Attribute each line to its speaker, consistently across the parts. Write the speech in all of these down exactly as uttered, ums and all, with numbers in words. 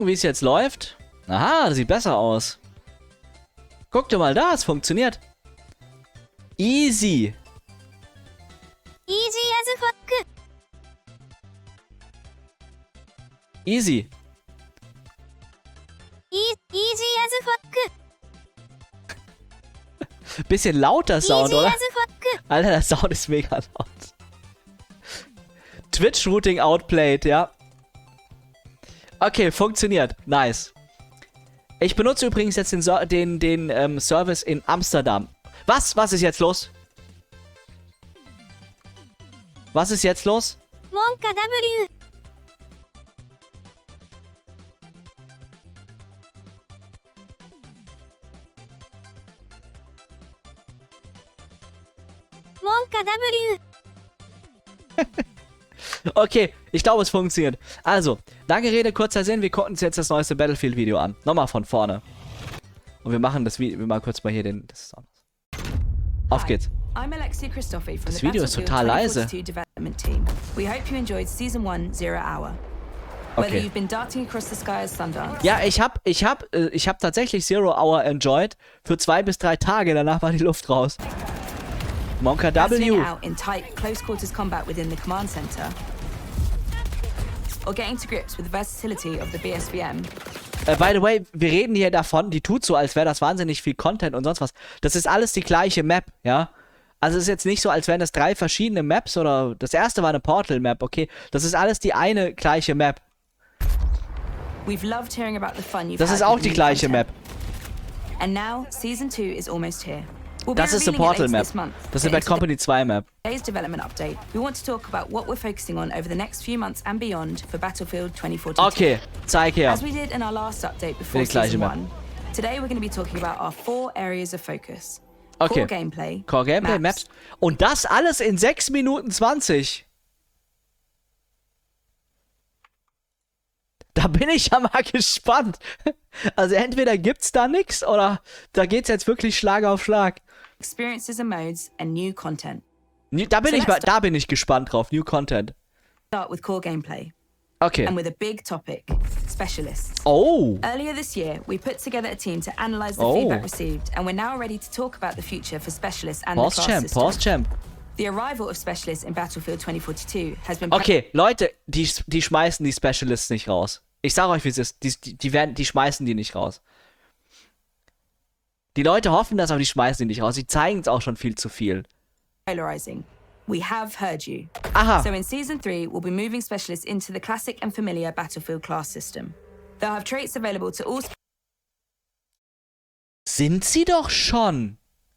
Speaker 1: wie es jetzt läuft. Aha, das sieht besser aus. Guck dir mal da, es funktioniert. Easy.
Speaker 2: Easy as fuck.
Speaker 1: Easy.
Speaker 2: E easy as fuck.
Speaker 1: Bisschen lauter Sound,
Speaker 2: Easy
Speaker 1: oder?
Speaker 2: as fuck.
Speaker 1: Alter, der Sound ist mega laut. Twitch-Routing outplayed, ja. Okay, funktioniert. Nice. Ich benutze übrigens jetzt den, so den, den ähm, Service in Amsterdam. Was? Was ist jetzt los? Was ist jetzt los?
Speaker 2: Monka W. Monka W.
Speaker 1: Okay, ich glaube, es funktioniert. Also, lange Rede, kurzer Sinn. Wir gucken uns jetzt das neueste Battlefield-Video an. Nochmal von vorne. Und wir machen das Video, wir machen kurz mal hier den... Das ist anders. Auf geht's.
Speaker 3: I'm Alexia Christophe from
Speaker 1: Das
Speaker 3: the
Speaker 1: Video ist
Speaker 3: Battlefield
Speaker 1: total
Speaker 3: twenty
Speaker 1: leise.
Speaker 3: forty-two development team. We hope you enjoyed Season one, Zero Hour. Whether
Speaker 1: Okay.
Speaker 3: you've been darting across the sky as Sundance.
Speaker 1: Ja, ich hab, ich hab, äh, ich hab tatsächlich Zero Hour enjoyed. Für zwei bis drei Tage, danach war die Luft raus. Monka
Speaker 3: battling
Speaker 1: W.
Speaker 3: it out in tight, close quarters combat within the command center. Or getting to grips with the versatility of the B S V M.
Speaker 1: Äh, by the way, wir reden hier davon, die tut so, als wäre das wahnsinnig viel Content und sonst was. Das ist alles die gleiche Map, ja. Also es ist jetzt nicht so, als wären das drei verschiedene Maps oder das erste war eine Portal-Map, okay. Das ist alles die eine gleiche Map.
Speaker 3: We've loved hearing about the fun you've
Speaker 1: Das
Speaker 3: had
Speaker 1: ist auch
Speaker 3: with
Speaker 1: die
Speaker 3: new
Speaker 1: gleiche
Speaker 3: content.
Speaker 1: Map.
Speaker 3: And now, Season two is almost here. We'll be
Speaker 1: Das ist eine
Speaker 3: revealing it later
Speaker 1: Portal-Map.
Speaker 3: this month,
Speaker 1: Das ist eine
Speaker 3: but
Speaker 1: Bad Company zwei Map.
Speaker 3: today's development update, we want to talk about what we're focusing on over the next few months and beyond for Battlefield twenty forty-two.
Speaker 1: Okay, zeig her.
Speaker 3: As we did in our last update before
Speaker 1: Die gleiche
Speaker 3: Season
Speaker 1: Map.
Speaker 3: one, today we're going to be talking about our four areas of focus.
Speaker 1: Okay.
Speaker 3: Core Gameplay,
Speaker 1: Core Gameplay, Maps. Und das alles in sechs Minuten zwanzig. Da bin ich ja mal gespannt. Also entweder gibt's da nix oder da geht's jetzt wirklich Schlag auf Schlag.
Speaker 3: experiences and modes, and new content.
Speaker 1: New- Da bin
Speaker 3: So
Speaker 1: ich mal,
Speaker 3: let's
Speaker 1: da bin ich gespannt drauf. New Content.
Speaker 3: Start with Core Gameplay,
Speaker 1: Okay.
Speaker 3: and with a big topic, specialists.
Speaker 1: Oh.
Speaker 3: Earlier this year, we put together a team to analyze the
Speaker 1: Oh.
Speaker 3: feedback received, and we're now ready to talk about the future for specialists and the
Speaker 1: Pause
Speaker 3: class
Speaker 1: Champ,
Speaker 3: system.
Speaker 1: Pause Champ.
Speaker 3: The arrival of specialists in Battlefield twenty forty-two has been
Speaker 1: Okay, Leute, die, die schmeißen die Specialists nicht raus. Ich sag euch, wie es ist. Die, die, die, werden, die schmeißen die nicht raus. Die Leute hoffen das, aber die schmeißen die nicht raus. Die zeigen es auch schon viel zu viel.
Speaker 3: polarizing. We have heard you.
Speaker 1: Aha.
Speaker 3: So in Season three, we'll be moving specialists into the classic and familiar Battlefield class system. They'll have traits available to all
Speaker 1: Sind sie doch schon.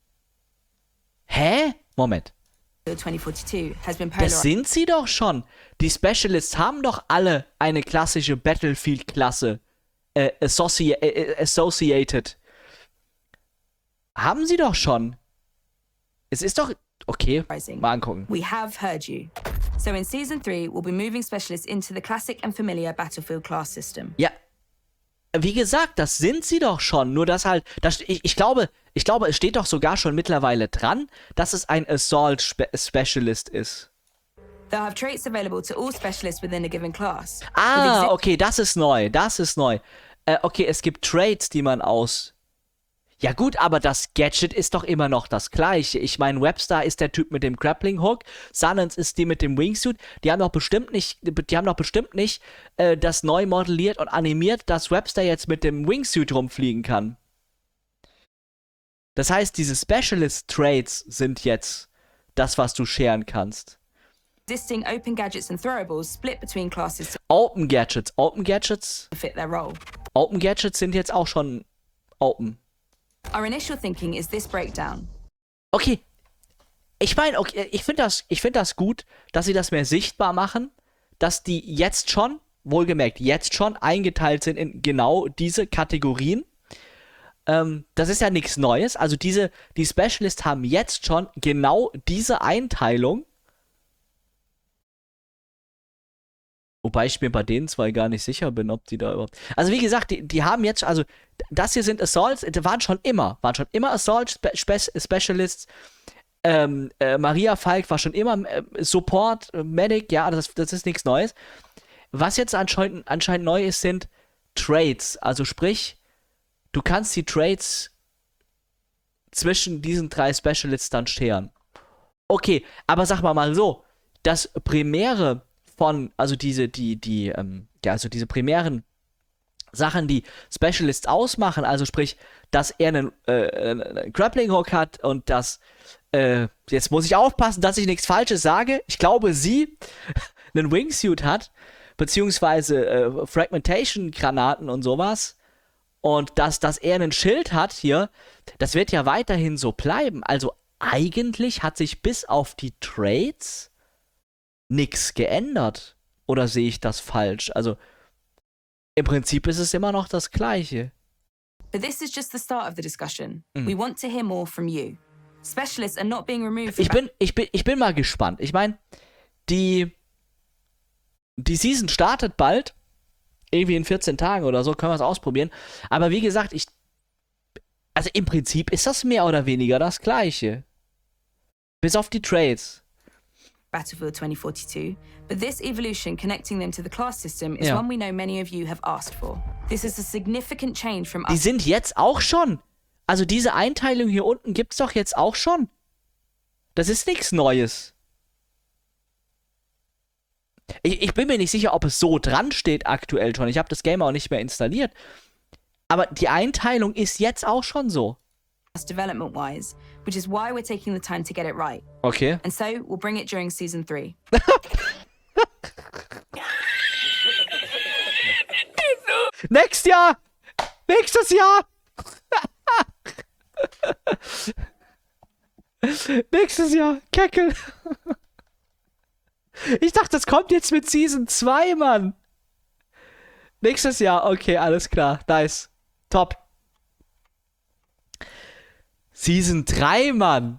Speaker 1: Hä? Moment.
Speaker 3: Battlefield twenty forty-two has been
Speaker 1: Das
Speaker 3: polarized.
Speaker 1: sind sie doch schon. Die Specialists haben doch alle eine klassische Battlefield-Klasse. Äh, associ äh, associated. Haben sie doch schon. Es ist doch... Okay, mal angucken.
Speaker 3: We have heard you. So in Season three, we'll be moving specialists into the classic and familiar Battlefield class system.
Speaker 1: Ja, wie gesagt, das sind sie doch schon. Nur dass halt, das, ich, ich glaube, ich glaube, es steht doch sogar schon mittlerweile dran, dass es ein Assault Spe Specialist ist.
Speaker 3: They'll have traits available to all specialists within a given class. With
Speaker 1: Ah,
Speaker 3: exi-
Speaker 1: okay, das ist neu, das ist neu. Äh, okay, es gibt Traits, die man aus... Ja gut, aber das Gadget ist doch immer noch das gleiche. Ich meine, Webster ist der Typ mit dem Grappling Hook, Sunnance ist die mit dem Wingsuit. Die haben doch bestimmt nicht, die haben doch bestimmt nicht äh, das neu modelliert und animiert, dass Webster jetzt mit dem Wingsuit rumfliegen kann. Das heißt, diese Specialist Traits sind jetzt das, was du scheren kannst.
Speaker 3: existing open gadgets and throwables split between classes to
Speaker 1: Open Gadgets, Open Gadgets,
Speaker 3: fit their role.
Speaker 1: Open Gadgets sind jetzt auch schon open.
Speaker 3: Our initial thinking is this breakdown.
Speaker 1: Okay. Ich meine, okay, ich finde das, ich find das gut, dass sie das mehr sichtbar machen, dass die jetzt schon, wohlgemerkt, jetzt schon eingeteilt sind in genau diese Kategorien. Ähm, das ist ja nichts Neues. Also diese, die Specialists haben jetzt schon genau diese Einteilung. Wobei ich mir bei denen zwei gar nicht sicher bin, ob die da überhaupt... Also wie gesagt, die, die haben jetzt, also das hier sind Assaults, die waren schon immer, waren schon immer Assault Spe Spe Specialists. Ähm, äh, Maria Falk war schon immer äh, Support, äh, Medic, ja, das, das ist nichts Neues. Was jetzt anscheinend, anscheinend neu ist, sind Trades. Also sprich, du kannst die Trades zwischen diesen drei Specialists dann scheren. Okay, aber sag mal mal so, das Primäre von, also diese, die, die, ähm, ja, also diese primären Sachen, die Specialists ausmachen, also sprich, dass er einen, äh, einen Grappling Hook hat und dass, äh, jetzt muss ich aufpassen, dass ich nichts Falsches sage, ich glaube, sie einen Wingsuit hat, beziehungsweise äh, Fragmentation-Granaten und sowas, und dass, dass er einen Schild hat hier, das wird ja weiterhin so bleiben. Also eigentlich hat sich bis auf die Trades nichts geändert. Oder sehe ich das falsch? Also im Prinzip ist es immer noch das Gleiche.
Speaker 3: But this is just the start of the discussion.
Speaker 1: Mm.
Speaker 3: We want to hear more from you. Specialists are not being removed from
Speaker 1: Ich bin, ich bin, ich bin mal gespannt. Ich meine, die, die Season startet bald. Irgendwie in vierzehn Tagen oder so, können wir es ausprobieren. Aber wie gesagt, ich. Also im Prinzip ist das mehr oder weniger das Gleiche. Bis auf die Trades.
Speaker 3: Battlefield twenty forty-two, but this evolution connecting them to the class system is
Speaker 1: Ja.
Speaker 3: one we know many of you have asked for. This is a significant change from
Speaker 1: Die
Speaker 3: us.
Speaker 1: sind jetzt auch schon. Also diese Einteilung hier unten gibt's doch jetzt auch schon. Das ist nichts Neues. Ich, ich bin mir nicht sicher, ob es so dran steht aktuell schon. Ich habe das Game auch nicht mehr installiert. Aber die Einteilung ist jetzt auch schon so.
Speaker 3: Development-wise, which is why we're taking the time to get it right.
Speaker 1: Okay.
Speaker 3: And so we'll bring it during season three.
Speaker 1: Nächstes Jahr! Nächstes Jahr! Nächstes Jahr! Keckel! Ich dachte, das kommt jetzt mit Season zwei, Mann! Nächstes Jahr, okay, alles klar. Nice. Top. Season drei, Mann!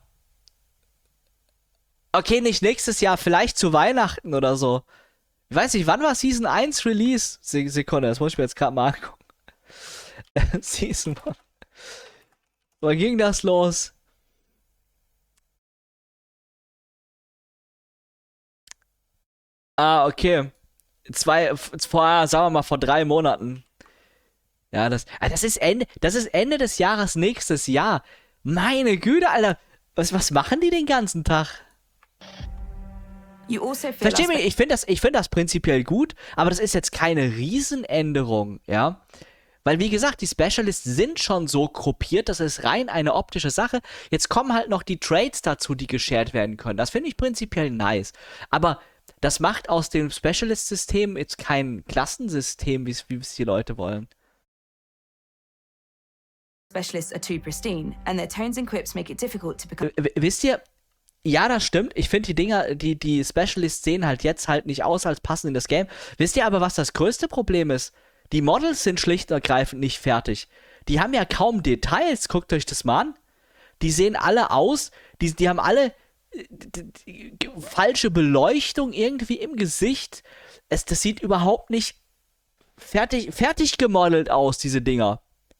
Speaker 1: Okay, nicht nächstes Jahr, vielleicht zu Weihnachten oder so. Ich weiß nicht, wann war Season eins Release? Se Sekunde, das muss ich mir jetzt gerade mal angucken. Season eins. Wann ging das los? Ah, okay. Zwei, vor, sagen wir mal, vor drei Monaten. Ja, das, ah, das ist Ende, das ist Ende des Jahres nächstes Jahr. Meine Güte, Alter. Was, was machen die den ganzen Tag?
Speaker 3: You also feel
Speaker 1: Versteh mich,
Speaker 3: aspect-
Speaker 1: ich finde das, ich find das prinzipiell gut, aber das ist jetzt keine Riesenänderung, ja. Weil, wie gesagt, die Specialists sind schon so gruppiert, das ist rein eine optische Sache. Jetzt kommen halt noch die Trades dazu, die geshared werden können. Das finde ich prinzipiell nice. Aber das macht aus dem Specialist-System jetzt kein Klassensystem, wie es die Leute wollen.
Speaker 3: specialists are too pristine, and their tones and quips make it difficult to become
Speaker 1: W wisst ihr, ja, das stimmt. Ich finde die Dinger, die, die Specialists sehen halt jetzt halt nicht aus, als passen in das Game. Wisst ihr aber, was das größte Problem ist? Die Models sind schlicht und ergreifend nicht fertig. Die haben ja kaum Details. Guckt euch das mal an. Die sehen alle aus, die, die haben alle äh, die, die, die, falsche Beleuchtung irgendwie im Gesicht. Es, das sieht überhaupt nicht fertig, fertig gemodelt aus, diese Dinger.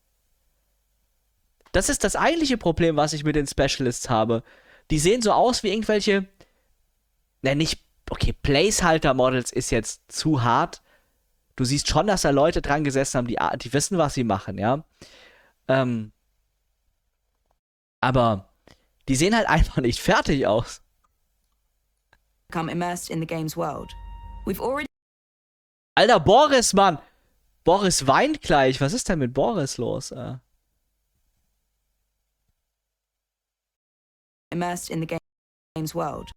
Speaker 1: Das ist das eigentliche Problem, was ich mit den Specialists habe. Die sehen so aus wie irgendwelche, ne, nicht, okay, Placehalter-Models ist jetzt zu hart. Du siehst schon, dass da Leute dran gesessen haben, die, die wissen, was sie machen, ja. Ähm, aber die sehen halt einfach nicht fertig aus.
Speaker 3: become immersed in the game's world. We've already
Speaker 1: Alter, Boris, Mann! Boris weint gleich. Was ist denn mit Boris los? Äh?
Speaker 3: immersed in the game- game's world.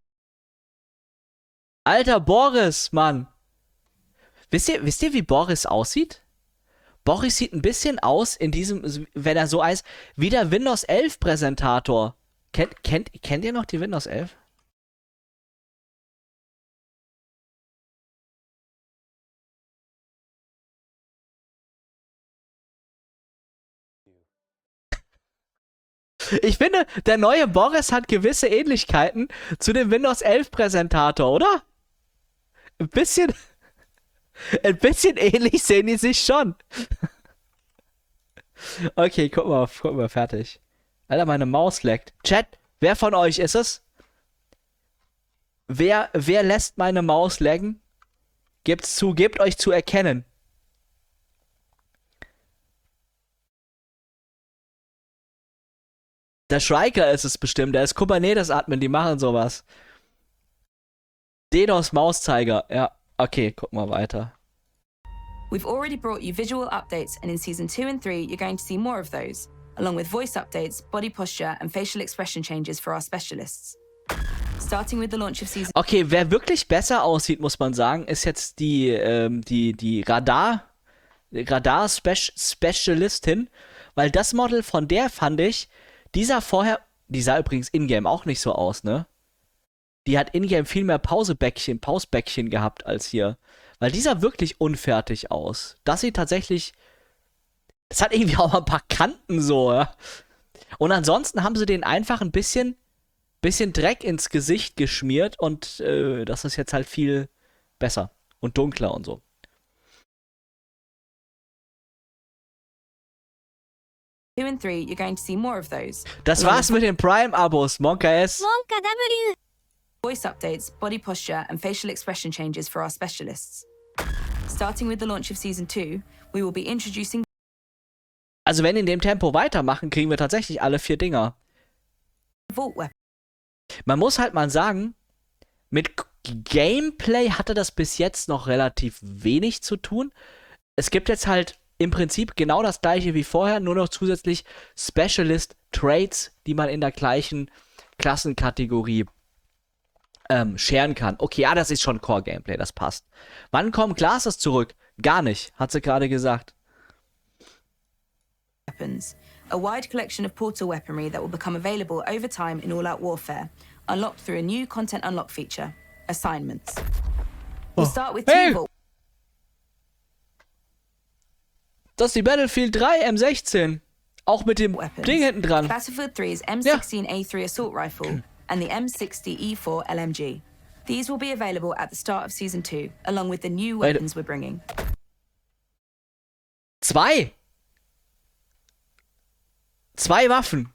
Speaker 1: Alter, Boris, Mann! Wisst ihr, wisst ihr, wie Boris aussieht? Boris sieht ein bisschen aus in diesem, wenn er so heißt, wie der Windows elf Präsentator. Kennt, kennt, kennt ihr noch die Windows elf? Ich finde, der neue Boris hat gewisse Ähnlichkeiten zu dem Windows elf Präsentator, oder? Ein bisschen, ein bisschen ähnlich sehen die sich schon. Okay, guck mal, guck mal, fertig. Alter, meine Maus leckt. Chat, wer von euch ist es? Wer, wer lässt meine Maus laggen? Gebt's zu, gebt euch zu erkennen. Der Striker ist es bestimmt, der ist Kubernetes-Admin, die machen sowas. DDoS Mauszeiger, ja. Okay, guck mal weiter.
Speaker 3: We've already brought you visual updates, and in Season two and three, you're going to see more of those, along with voice updates, body posture, and facial expression changes for our specialists. Starting with the launch of Season
Speaker 1: Okay, wer wirklich besser aussieht, muss man sagen, ist jetzt die, ähm, die, die Radar, Radar-Specialistin, weil das Model von der fand ich, die sah vorher, die sah übrigens in-game auch nicht so aus, ne? Die hat in-game viel mehr Pausebäckchen, Pausbäckchen gehabt als hier. Weil die sah wirklich unfertig aus. Das sieht tatsächlich, das hat irgendwie auch mal ein paar Kanten so, ja. Und ansonsten haben sie den einfach ein bisschen, bisschen Dreck ins Gesicht geschmiert und äh, das ist jetzt halt viel besser und dunkler und so.
Speaker 3: two and three, you're going to see more of those.
Speaker 1: Das
Speaker 3: along
Speaker 1: war's
Speaker 3: with
Speaker 1: mit den Prime-Abos, Monka S.
Speaker 2: ウォンカ W
Speaker 3: voice updates, body posture, and facial expression changes for our specialists. Starting with the launch of Season two, we will be introducing
Speaker 1: Also wenn in dem Tempo weitermachen, kriegen wir tatsächlich alle vier Dinger.
Speaker 3: Vault Weapons.
Speaker 1: Man muss halt mal sagen, mit K- Gameplay hatte das bis jetzt noch relativ wenig zu tun. Es gibt jetzt halt im Prinzip genau das gleiche wie vorher, nur noch zusätzlich Specialist Traits, die man in der gleichen Klassenkategorie ähm, scheren kann. Okay, ja, das ist schon Core-Gameplay, das passt. Wann kommen Classes zurück? Gar nicht, hat sie gerade gesagt.
Speaker 3: weapons, a wide collection of portal weaponry that will become available over time in All-Out Warfare, unlocked through a new content unlock feature, assignments. We'll start with
Speaker 1: Hey!
Speaker 3: two vault
Speaker 1: Das ist die Battlefield drei M sechzehn. Auch mit dem
Speaker 3: weapons.
Speaker 1: Ding hinten dran.
Speaker 3: Battlefield three's M sixteen A three assault rifle and the M sixty E four L M G. These will be available at the start of Season two, along with the new
Speaker 1: Wait.
Speaker 3: weapons we're bringing.
Speaker 1: Zwei. Zwei Waffen.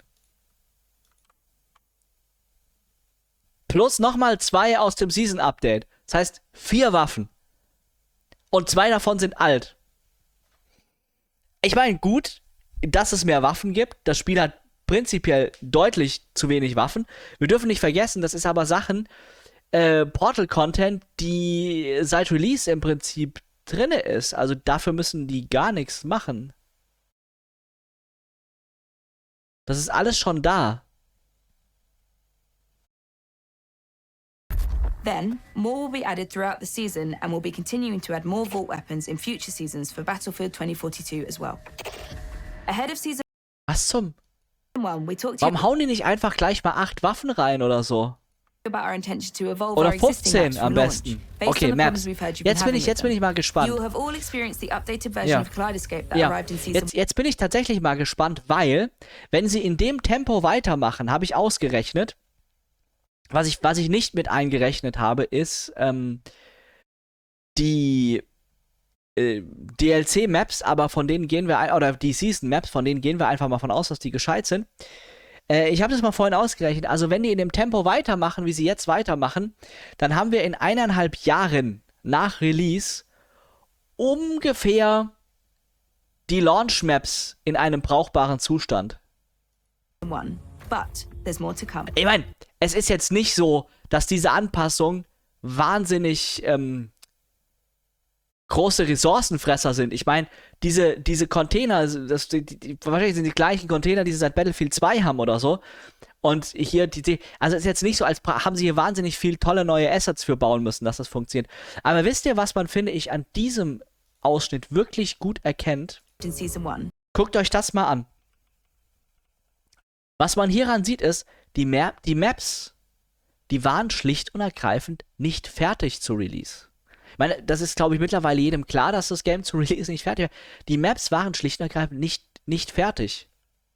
Speaker 1: Plus nochmal zwei aus dem Season Update. Das heißt, vier Waffen. Und zwei davon sind alt. Ich meine, gut, dass es mehr Waffen gibt. Das Spiel hat prinzipiell deutlich zu wenig Waffen. Wir dürfen nicht vergessen, das ist aber Sachen, äh, Portal-Content, die seit Release im Prinzip drinne ist. Also dafür müssen die gar nichts machen. Das ist alles schon da.
Speaker 3: Then, more will be added throughout the season, and we'll be continuing to add more vault weapons in future seasons for Battlefield twenty forty-two as well. Ahead of Season
Speaker 1: Was zum?
Speaker 3: one, we talked to you
Speaker 1: Warum hauen die nicht einfach gleich mal acht Waffen rein oder so?
Speaker 3: about our intention to evolve
Speaker 1: Oder
Speaker 3: our existing
Speaker 1: fünfzehn
Speaker 3: maps from
Speaker 1: am
Speaker 3: launch,
Speaker 1: besten.
Speaker 3: based
Speaker 1: Okay,
Speaker 3: on the
Speaker 1: Maps.
Speaker 3: problems we've heard you've been
Speaker 1: Jetzt bin
Speaker 3: having
Speaker 1: ich,
Speaker 3: with
Speaker 1: jetzt bin
Speaker 3: them.
Speaker 1: ich mal
Speaker 3: You
Speaker 1: gespannt.
Speaker 3: will have all experienced the updated version
Speaker 1: Ja.
Speaker 3: of Kaleidoscope that
Speaker 1: Ja,
Speaker 3: arrived in Season
Speaker 1: jetzt, jetzt bin ich tatsächlich mal gespannt, weil, wenn sie in dem Tempo weitermachen, habe ich ausgerechnet, was ich, was ich nicht mit eingerechnet habe, ist ähm, die äh, D L C-Maps, aber von denen gehen wir, ein, oder die Season-Maps, von denen gehen wir einfach mal von aus, dass die gescheit sind. Äh, ich habe das mal vorhin ausgerechnet, also wenn die in dem Tempo weitermachen, wie sie jetzt weitermachen, dann haben wir in eineinhalb Jahren nach Release ungefähr die Launch-Maps in einem brauchbaren Zustand.
Speaker 3: one. But there's more to come.
Speaker 1: Ich meine, es ist jetzt nicht so, dass diese Anpassungen wahnsinnig ähm, große Ressourcenfresser sind. Ich meine, diese, diese Container, das, die, die, wahrscheinlich sind die gleichen Container, die sie seit Battlefield zwei haben oder so. Und hier, die, die, also es ist jetzt nicht so, als haben sie hier wahnsinnig viel tolle neue Assets für bauen müssen, dass das funktioniert. Aber wisst ihr, was man, finde ich, an diesem Ausschnitt wirklich gut erkennt?
Speaker 3: In Season one.
Speaker 1: Guckt euch das mal an. Was man hieran sieht, ist, die, Map, die Maps, die waren schlicht und ergreifend nicht fertig zu Release. Ich meine, das ist, glaube ich, mittlerweile jedem klar, dass das Game zu Release nicht fertig war. Die Maps waren schlicht und ergreifend nicht, nicht fertig.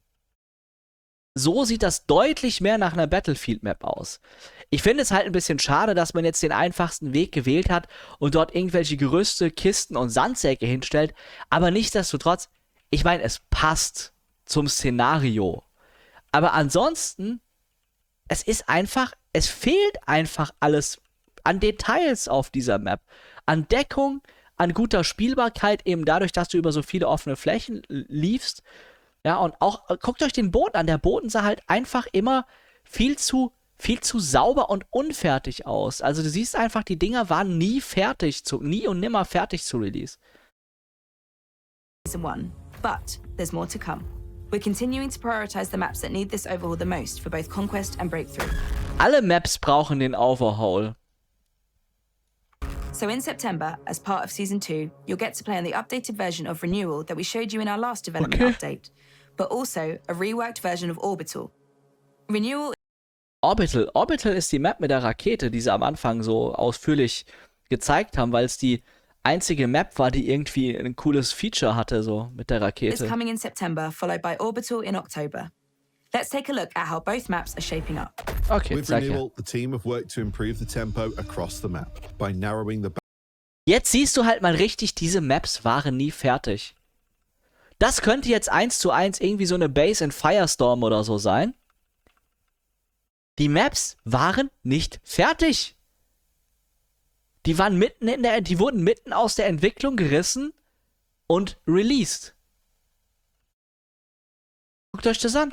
Speaker 1: So sieht das deutlich mehr nach einer Battlefield-Map aus. Ich finde es halt ein bisschen schade, dass man jetzt den einfachsten Weg gewählt hat und dort irgendwelche Gerüste, Kisten und Sandsäcke hinstellt. Aber nichtsdestotrotz, ich meine, es passt zum Szenario. Aber ansonsten, es ist einfach, es fehlt einfach alles an Details auf dieser Map. An Deckung, an guter Spielbarkeit, eben dadurch, dass du über so viele offene Flächen liefst. Ja, und auch, äh, guckt euch den Boden an. Der Boden sah halt einfach immer viel zu, viel zu sauber und unfertig aus. Also du siehst einfach, die Dinger waren nie fertig, zu, nie und nimmer fertig zu Release.
Speaker 3: Season one, but there's more to come. We're continuing to prioritize the maps that need this overhaul the most for both Conquest and Breakthrough.
Speaker 1: Alle Maps brauchen den Overhaul.
Speaker 3: So in September, as part of Season two, you'll get to play on the updated version of Renewal that we showed you in our last development
Speaker 1: Okay.
Speaker 3: update, but also a reworked version of Orbital. Renewal
Speaker 1: Orbital. Orbital ist die Map mit der Rakete, die sie am Anfang so ausführlich gezeigt haben, weil es die einzige Map war, die irgendwie ein cooles Feature hatte, so mit der
Speaker 3: is
Speaker 1: Rakete.
Speaker 3: coming in September, followed by Orbital in October. Let's take a look at how both maps are shaping up.
Speaker 1: Okay,
Speaker 4: With
Speaker 1: sag ja.
Speaker 4: Renewal, the team have worked to improve the tempo across the map by narrowing the
Speaker 1: Jetzt siehst du halt mal richtig, diese Maps waren nie fertig. Das könnte jetzt eins zu eins irgendwie so eine Base in Firestorm oder so sein. Die Maps waren nicht fertig. Die waren mitten in der, die wurden mitten aus der Entwicklung gerissen und released. Guckt euch das an.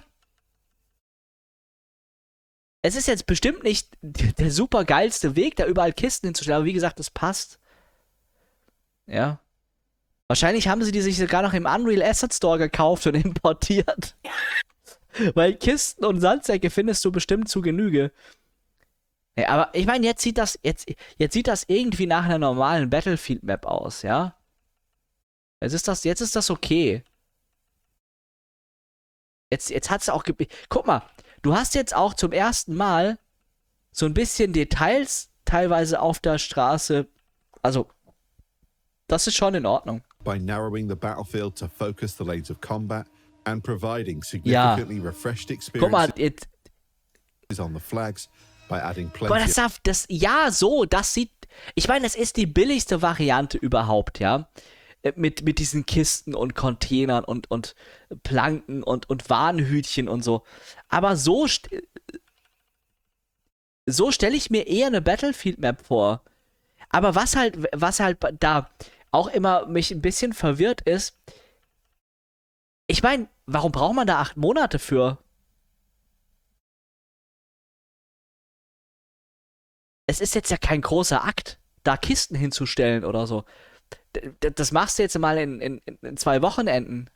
Speaker 1: Es ist jetzt bestimmt nicht der super geilste Weg, da überall Kisten hinzustellen, aber wie gesagt, es passt. Ja. Wahrscheinlich haben sie die sich sogar noch im Unreal Asset Store gekauft und importiert. Weil Kisten und Sandsäcke findest du bestimmt zu Genüge. Ja, aber ich meine, jetzt sieht das jetzt, jetzt sieht das irgendwie nach einer normalen Battlefield-Map aus, ja? Jetzt ist das, jetzt ist das okay. Jetzt, jetzt hat's auch ge- Guck mal, du hast jetzt auch zum ersten Mal so ein bisschen Details teilweise auf der Straße. Also, das ist schon in Ordnung.
Speaker 4: by narrowing the battlefield to focus the lanes of combat and providing significantly refreshed
Speaker 1: Guck mal,
Speaker 4: experiences
Speaker 1: jetzt,
Speaker 4: on the flags by adding
Speaker 1: guck mal,
Speaker 4: plenty
Speaker 1: das, darf, das, ja, so, das sieht, ich meine, das ist die billigste Variante überhaupt, ja, Äh, mit, mit diesen Kisten und Containern und, und Planken und, und Warnhütchen und so, aber so, st so stelle ich mir eher eine Battlefield-Map vor, aber was halt, was halt da auch immer mich ein bisschen verwirrt ist, ich meine, warum braucht man da acht Monate für? Es ist jetzt ja kein großer Akt, da Kisten hinzustellen oder so. D d- das machst du jetzt mal in, in, in zwei Wochenenden.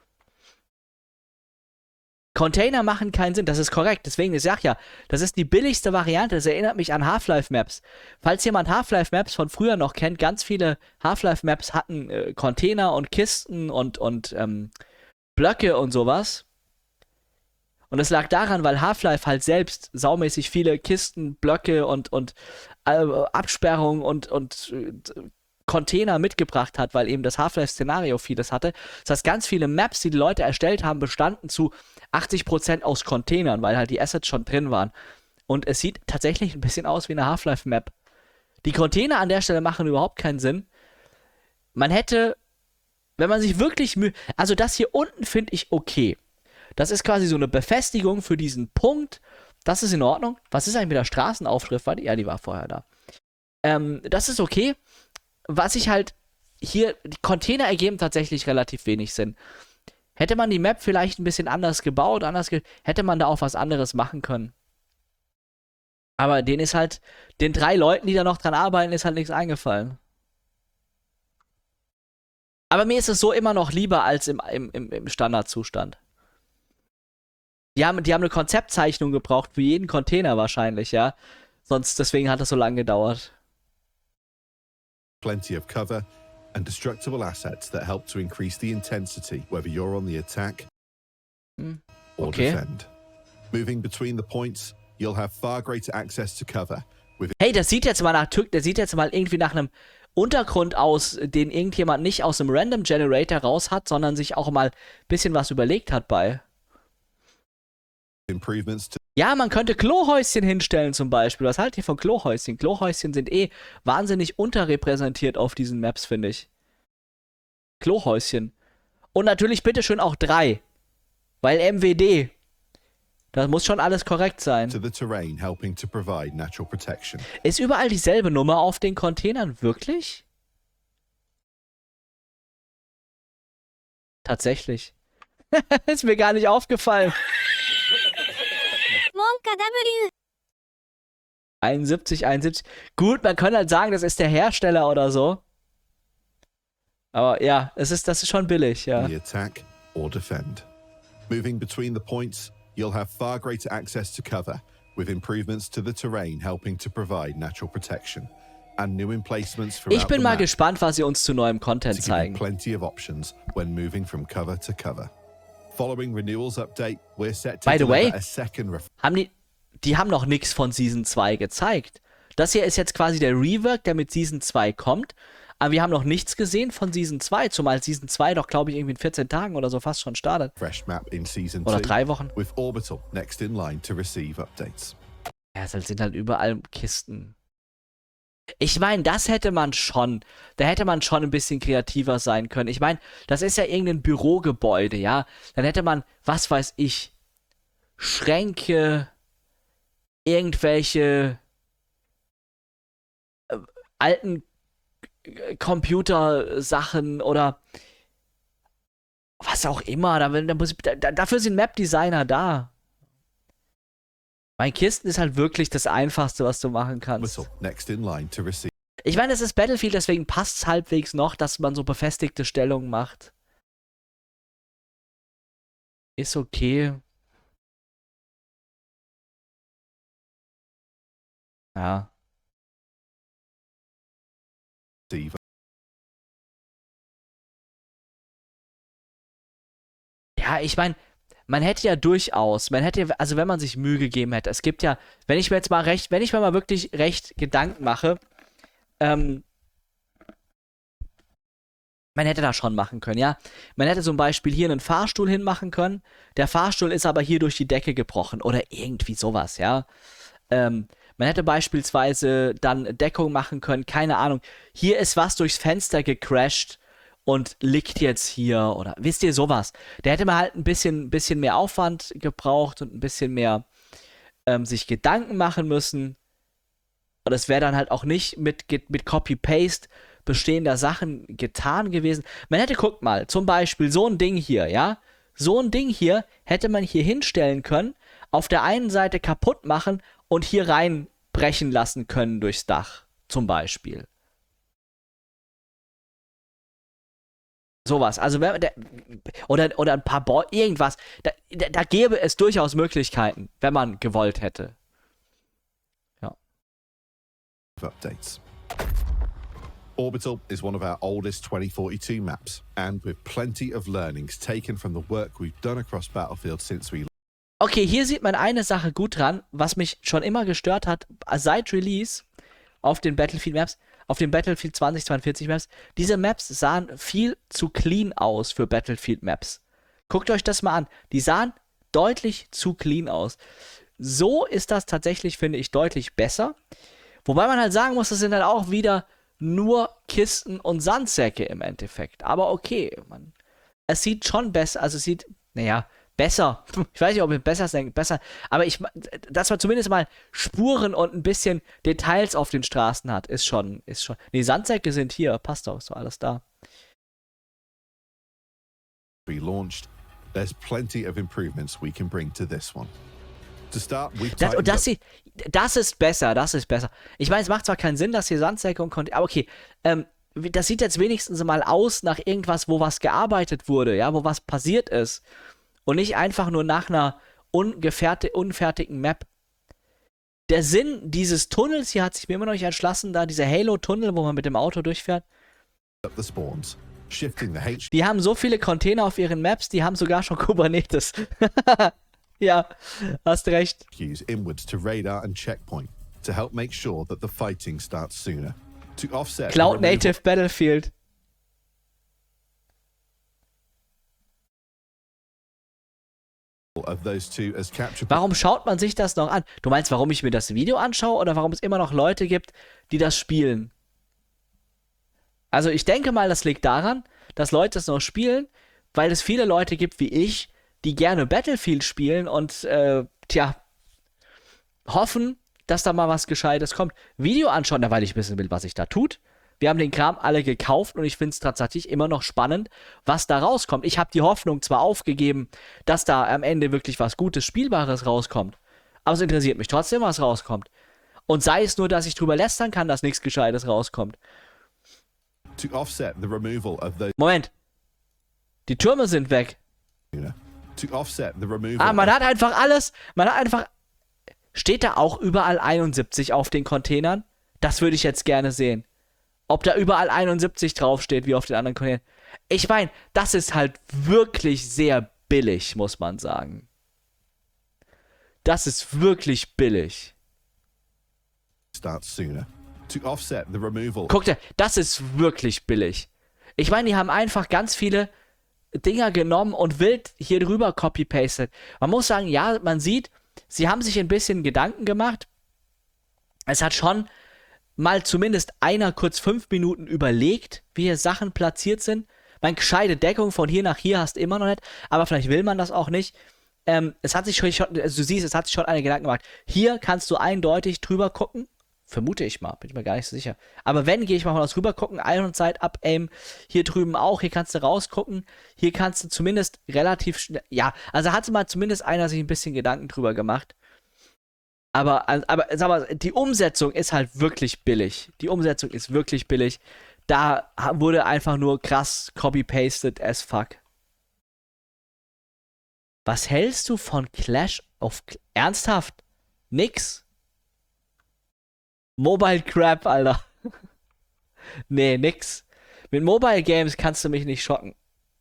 Speaker 1: Container machen keinen Sinn, das ist korrekt. Deswegen, ich sag ja, das ist die billigste Variante. Das erinnert mich an Half-Life-Maps. Falls jemand Half-Life-Maps von früher noch kennt, ganz viele Half-Life-Maps hatten äh, Container und Kisten und, und ähm, Blöcke und sowas. Und es lag daran, weil Half-Life halt selbst saumäßig viele Kisten, Blöcke und, und äh, Absperrungen und, und äh, Container mitgebracht hat, weil eben das Half-Life-Szenario vieles hatte. Das heißt, ganz viele Maps, die die Leute erstellt haben, bestanden zu achtzig Prozent aus Containern, weil halt die Assets schon drin waren. Und es sieht tatsächlich ein bisschen aus wie eine Half-Life-Map. Die Container an der Stelle machen überhaupt keinen Sinn. Man hätte, wenn man sich wirklich Mühe... Also das hier unten finde ich okay. Das ist quasi so eine Befestigung für diesen Punkt. Das ist in Ordnung. Was ist eigentlich mit der Straßenaufschrift? War die? Ja, die war vorher da. Ähm, das ist okay. Was ich halt hier, die Container ergeben tatsächlich relativ wenig Sinn. Hätte man die Map vielleicht ein bisschen anders gebaut, anders ge hätte man da auch was anderes machen können. Aber denen ist halt, den drei Leuten, die da noch dran arbeiten, ist halt nichts eingefallen. Aber mir ist es so immer noch lieber als im, im, im, im Standardzustand. Die haben, die haben eine Konzeptzeichnung gebraucht für jeden Container wahrscheinlich, ja. Sonst, deswegen hat das so lange gedauert.
Speaker 4: plenty of cover and destructible assets that help to increase the intensity, whether you're on the attack
Speaker 1: Hm,
Speaker 4: or
Speaker 1: okay.
Speaker 4: defend. Moving between the points, you'll have far greater access to cover. With
Speaker 1: Hey, das sieht jetzt mal nach Tück, der sieht jetzt mal irgendwie nach einem Untergrund aus, den irgendjemand nicht aus dem Random Generator raus hat, sondern sich auch mal ein bisschen was überlegt hat bei.
Speaker 4: improvements to
Speaker 1: Ja, man könnte Klohäuschen hinstellen zum Beispiel. Was haltet ihr von Klohäuschen? Klohäuschen sind eh wahnsinnig unterrepräsentiert auf diesen Maps, finde ich. Klohäuschen. Und natürlich bitteschön auch drei. Weil M W D. Das muss schon alles korrekt sein.
Speaker 4: the terrain, helping to provide natural protection.
Speaker 1: Ist überall dieselbe Nummer auf den Containern? Wirklich? Tatsächlich. Ist mir gar nicht aufgefallen.
Speaker 2: Monka W.
Speaker 1: einundsiebzig, einundsiebzig. Gut, man könnte halt sagen, das ist der Hersteller oder so. Aber ja, es ist, das ist schon billig, ja.
Speaker 4: The attack or defend. Moving between the points, you'll have far greater access to cover, with improvements to the terrain helping to provide natural protection and new emplacements throughout
Speaker 1: Ich bin
Speaker 4: the
Speaker 1: mal
Speaker 4: map
Speaker 1: gespannt, was sie uns zu neuem Content
Speaker 4: to give you
Speaker 1: zeigen.
Speaker 4: plenty of options when moving from cover to cover. Following renewals update, we're set to
Speaker 1: By the
Speaker 4: deliver
Speaker 1: way,
Speaker 4: a second ref
Speaker 1: Haben die, die haben noch nichts von Season zwei gezeigt. Das hier ist jetzt quasi der Rework, der mit Season zwei kommt. Aber wir haben noch nichts gesehen von Season zwei, zumal Season zwei doch, glaube ich, irgendwie in vierzehn Tagen oder so fast schon startet.
Speaker 4: fresh map in season
Speaker 1: Oder
Speaker 4: two,
Speaker 1: drei Wochen.
Speaker 4: with Orbital next in line to receive updates.
Speaker 1: Ja, es sind halt überall Kisten. Ich meine, das hätte man schon, da hätte man schon ein bisschen kreativer sein können. Ich meine, das ist ja irgendein Bürogebäude, ja. Dann hätte man, was weiß ich, Schränke, irgendwelche äh, alten äh, Computersachen oder was auch immer. Da, da muss, da, dafür sind Map-Designer da. Mein Kisten ist halt wirklich das Einfachste, was du machen kannst.
Speaker 4: Orbital next in line to receive.
Speaker 1: Ich meine, es ist Battlefield, deswegen passt es halbwegs noch, dass man so befestigte Stellungen macht. Ist okay. Ja. Ja, ich meine, man hätte ja durchaus, man hätte, also wenn man sich Mühe gegeben hätte, es gibt ja, wenn ich mir jetzt mal recht, wenn ich mir mal wirklich recht Gedanken mache, ähm, man hätte das schon machen können, ja. Man hätte zum Beispiel hier einen Fahrstuhl hinmachen können, der Fahrstuhl ist aber hier durch die Decke gebrochen oder irgendwie sowas, ja. Ähm, man hätte beispielsweise dann Deckung machen können, keine Ahnung, hier ist was durchs Fenster gecrashed und liegt jetzt hier oder wisst ihr sowas. Da hätte man halt ein bisschen, bisschen mehr Aufwand gebraucht und ein bisschen mehr ähm, sich Gedanken machen müssen. Und das wäre dann halt auch nicht mit, mit Copy-Paste bestehender Sachen getan gewesen. Man hätte, guckt mal, zum Beispiel so ein Ding hier, ja. So ein Ding hier hätte man hier hinstellen können, auf der einen Seite kaputt machen und hier reinbrechen lassen können durchs Dach, zum Beispiel. Sowas, also wenn, der, oder, oder ein paar Bo irgendwas, da, da, da gäbe es durchaus Möglichkeiten, wenn man gewollt hätte. Ja.
Speaker 4: Updates. Orbital is one of our oldest twenty forty-two maps, and with plenty of learnings taken from the work we've done across Battlefield since we.
Speaker 1: Okay, hier sieht man eine Sache gut dran, was mich schon immer gestört hat, seit Release auf den Battlefield Maps, auf den Battlefield zwanzig zweiundvierzig Maps. Diese Maps sahen viel zu clean aus für Battlefield Maps. Guckt euch das mal an. Die sahen deutlich zu clean aus. So ist das tatsächlich, finde ich, deutlich besser. Wobei man halt sagen muss, das sind halt auch wieder nur Kisten und Sandsäcke im Endeffekt. Aber okay, man, es sieht schon besser, also es sieht, naja, besser. Ich weiß nicht, ob ich besser denke, besser. Aber ich, dass man zumindest mal Spuren und ein bisschen Details auf den Straßen hat, ist schon, ist schon. Nee, Sandsäcke sind hier, passt doch, ist doch alles da.
Speaker 4: Relaunched, there's plenty of improvements we can bring to this one. To start, we've
Speaker 1: Das, und
Speaker 4: tightened
Speaker 1: das,
Speaker 4: up-
Speaker 1: sie- das ist besser, das ist besser. Ich meine, es macht zwar keinen Sinn, dass hier Sandsäcke und Container, aber okay, ähm, das sieht jetzt wenigstens mal aus nach irgendwas, wo was gearbeitet wurde, ja, wo was passiert ist. Und nicht einfach nur nach einer unfertigen Map. Der Sinn dieses Tunnels hier hat sich mir immer noch nicht erschlossen, da dieser Halo-Tunnel, wo man mit dem Auto durchfährt.
Speaker 4: up the spawns, shifting the H
Speaker 1: Die haben so viele Container auf ihren Maps, die haben sogar schon Kubernetes. Ja, hast recht.
Speaker 4: Qs inwards to radar and checkpoint to help make sure that the fighting starts sooner. To offset the
Speaker 1: Cloud
Speaker 4: removal
Speaker 1: Native Battlefield.
Speaker 4: of those two as capture
Speaker 1: Warum schaut man sich das noch an? Du meinst, warum ich mir das Video anschaue oder warum es immer noch Leute gibt, die das spielen? Also ich denke mal, das liegt daran, dass Leute es noch spielen, weil es viele Leute gibt wie ich, die gerne Battlefield spielen und, äh, tja, hoffen, dass da mal was Gescheites kommt. Video anschauen, na, weil ich wissen will, was sich da tut. Wir haben den Kram alle gekauft und ich finde es tatsächlich immer noch spannend, was da rauskommt. Ich habe die Hoffnung zwar aufgegeben, dass da am Ende wirklich was Gutes, Spielbares rauskommt, aber es interessiert mich trotzdem, was rauskommt. Und sei es nur, dass ich drüber lästern kann, dass nichts Gescheites rauskommt.
Speaker 4: To offset the removal of those
Speaker 1: Moment. Die Türme sind weg.
Speaker 4: to offset the removal
Speaker 1: Ah, man
Speaker 4: of
Speaker 1: hat einfach alles, man hat einfach... Steht da auch überall einundsiebzig auf den Containern? Das würde ich jetzt gerne sehen. Ob da überall einundsiebzig draufsteht, wie auf den anderen Containern. Ich meine, das ist halt wirklich sehr billig, muss man sagen. Das ist wirklich billig.
Speaker 4: starts sooner. To offset the removal
Speaker 1: Guck dir, das ist wirklich billig. Ich meine, die haben einfach ganz viele Dinger genommen und wild hier drüber copy-pasted. Man muss sagen, ja, man sieht, sie haben sich ein bisschen Gedanken gemacht. Es hat schon mal zumindest einer kurz fünf Minuten überlegt, wie hier Sachen platziert sind. Meine gescheite Deckung von hier nach hier hast du immer noch nicht, aber vielleicht will man das auch nicht. Ähm, es hat sich schon, also du siehst, es hat sich schon eine Gedanken gemacht. Hier kannst du eindeutig drüber gucken. Vermute ich mal, bin ich mir gar nicht so sicher. Aber wenn, gehe ich mal von aus rüber gucken, Ein- und Zeit abaimen, hier drüben auch, hier kannst du rausgucken, hier kannst du zumindest relativ schnell, ja, also hatte mal zumindest einer sich ein bisschen Gedanken drüber gemacht. Aber, aber sag mal, die Umsetzung ist halt wirklich billig. Die Umsetzung ist wirklich billig. Da wurde einfach nur krass copy-pasted as fuck. Was hältst du von Clash of... Ernsthaft? Nix? Mobile Crap, Alter. Nee, nix. Mit Mobile Games kannst du mich nicht schocken.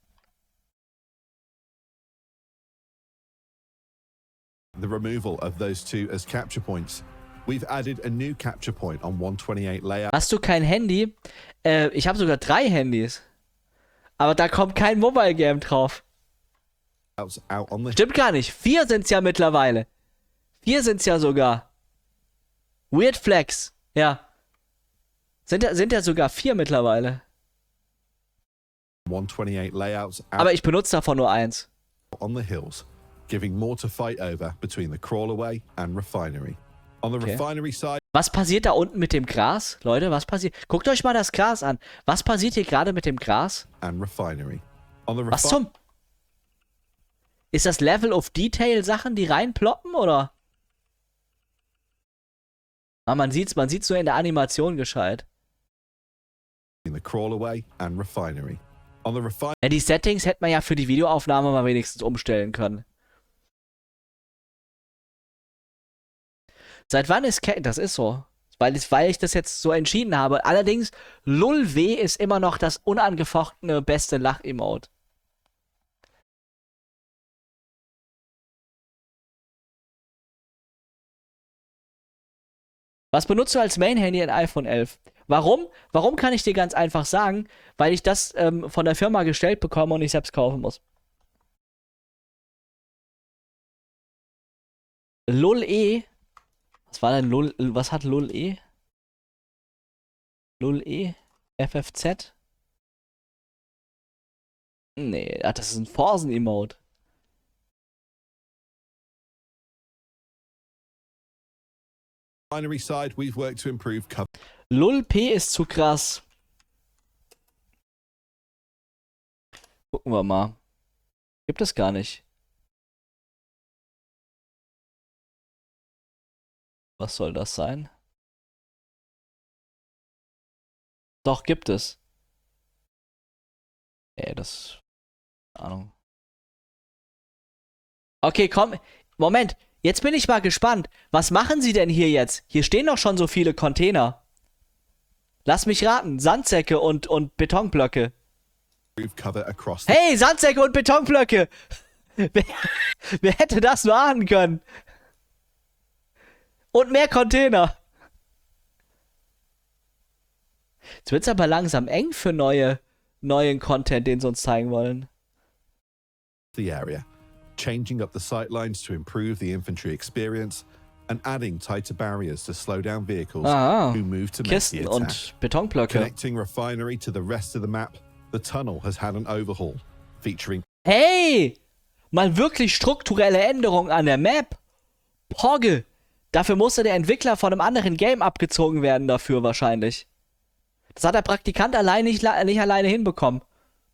Speaker 4: the removal of those two as capture points. We've added a new capture point on one twenty-eight layout.
Speaker 1: Hast du kein Handy? Äh, ich habe sogar drei Handys. Aber da kommt kein Mobile Game drauf.
Speaker 4: Out on the
Speaker 1: Stimmt gar nicht. Vier sind's ja mittlerweile. Vier sind's ja sogar. Weird Flex. Ja. Sind ja, sind ja sogar vier mittlerweile.
Speaker 4: one twenty-eight layouts out
Speaker 1: Aber ich benutze davon nur eins.
Speaker 4: on the hills, giving more to fight over between the crawlerway and refinery. On the
Speaker 1: Okay.
Speaker 4: refinery side,
Speaker 1: Was passiert da unten mit dem Gras? Leute, was passiert? Guckt euch mal das Gras an. Was passiert hier gerade mit dem Gras?
Speaker 4: and refinery. On the
Speaker 1: Was
Speaker 4: refi-
Speaker 1: zum? Ist das Level of Detail Sachen, die reinploppen, oder? Ah, man sieht's, man sieht's nur in der Animation gescheit.
Speaker 4: the crawlerway and refinery. On the refinery
Speaker 1: Ja, die Settings hätte man ja für die Videoaufnahme mal wenigstens umstellen können. Seit wann ist Ca- Das ist so. Weil, es- weil ich das jetzt so entschieden habe. Allerdings, LulW ist immer noch das unangefochtene beste Lach-Emote. Was benutzt du als Main-Handy in iPhone elf? Warum? Warum kann ich dir ganz einfach sagen? Weil ich das ähm, von der Firma gestellt bekomme und ich selbst kaufen muss. LulE. Was war denn Lul? Was hat LulE? LulE? F F Z? Nee, ach, das ist ein Forsen-Emote.
Speaker 4: side, we've worked to improve cover
Speaker 1: LulP ist zu krass. Gucken wir mal. Gibt es gar nicht. Was soll das sein? Doch, gibt es. Ey, das... Keine Ahnung. Okay, komm. Moment. Jetzt bin ich mal gespannt. Was machen sie denn hier jetzt? Hier stehen doch schon so viele Container. Lass mich raten. Sandsäcke und, und Betonblöcke.
Speaker 4: cover across the
Speaker 1: Hey, Sandsäcke und Betonblöcke! Wer, wer hätte das nur ahnen können? Und mehr Container. Jetzt wird's aber langsam eng für neue, neuen Content, den sie uns zeigen wollen.
Speaker 4: the area, changing up the sightlines to improve the infantry experience and adding tighter barriers to slow down vehicles
Speaker 1: Ah,
Speaker 4: who move to make the
Speaker 1: Kisten
Speaker 4: attack.
Speaker 1: und Betonblöcke.
Speaker 4: Connecting refinery to the rest of the map, the tunnel has had an overhaul, featuring
Speaker 1: Hey! Mal wirklich strukturelle Änderungen an der Map. Pogge! Dafür musste der Entwickler von einem anderen Game abgezogen werden dafür wahrscheinlich. Das hat der Praktikant allein nicht, nicht alleine hinbekommen.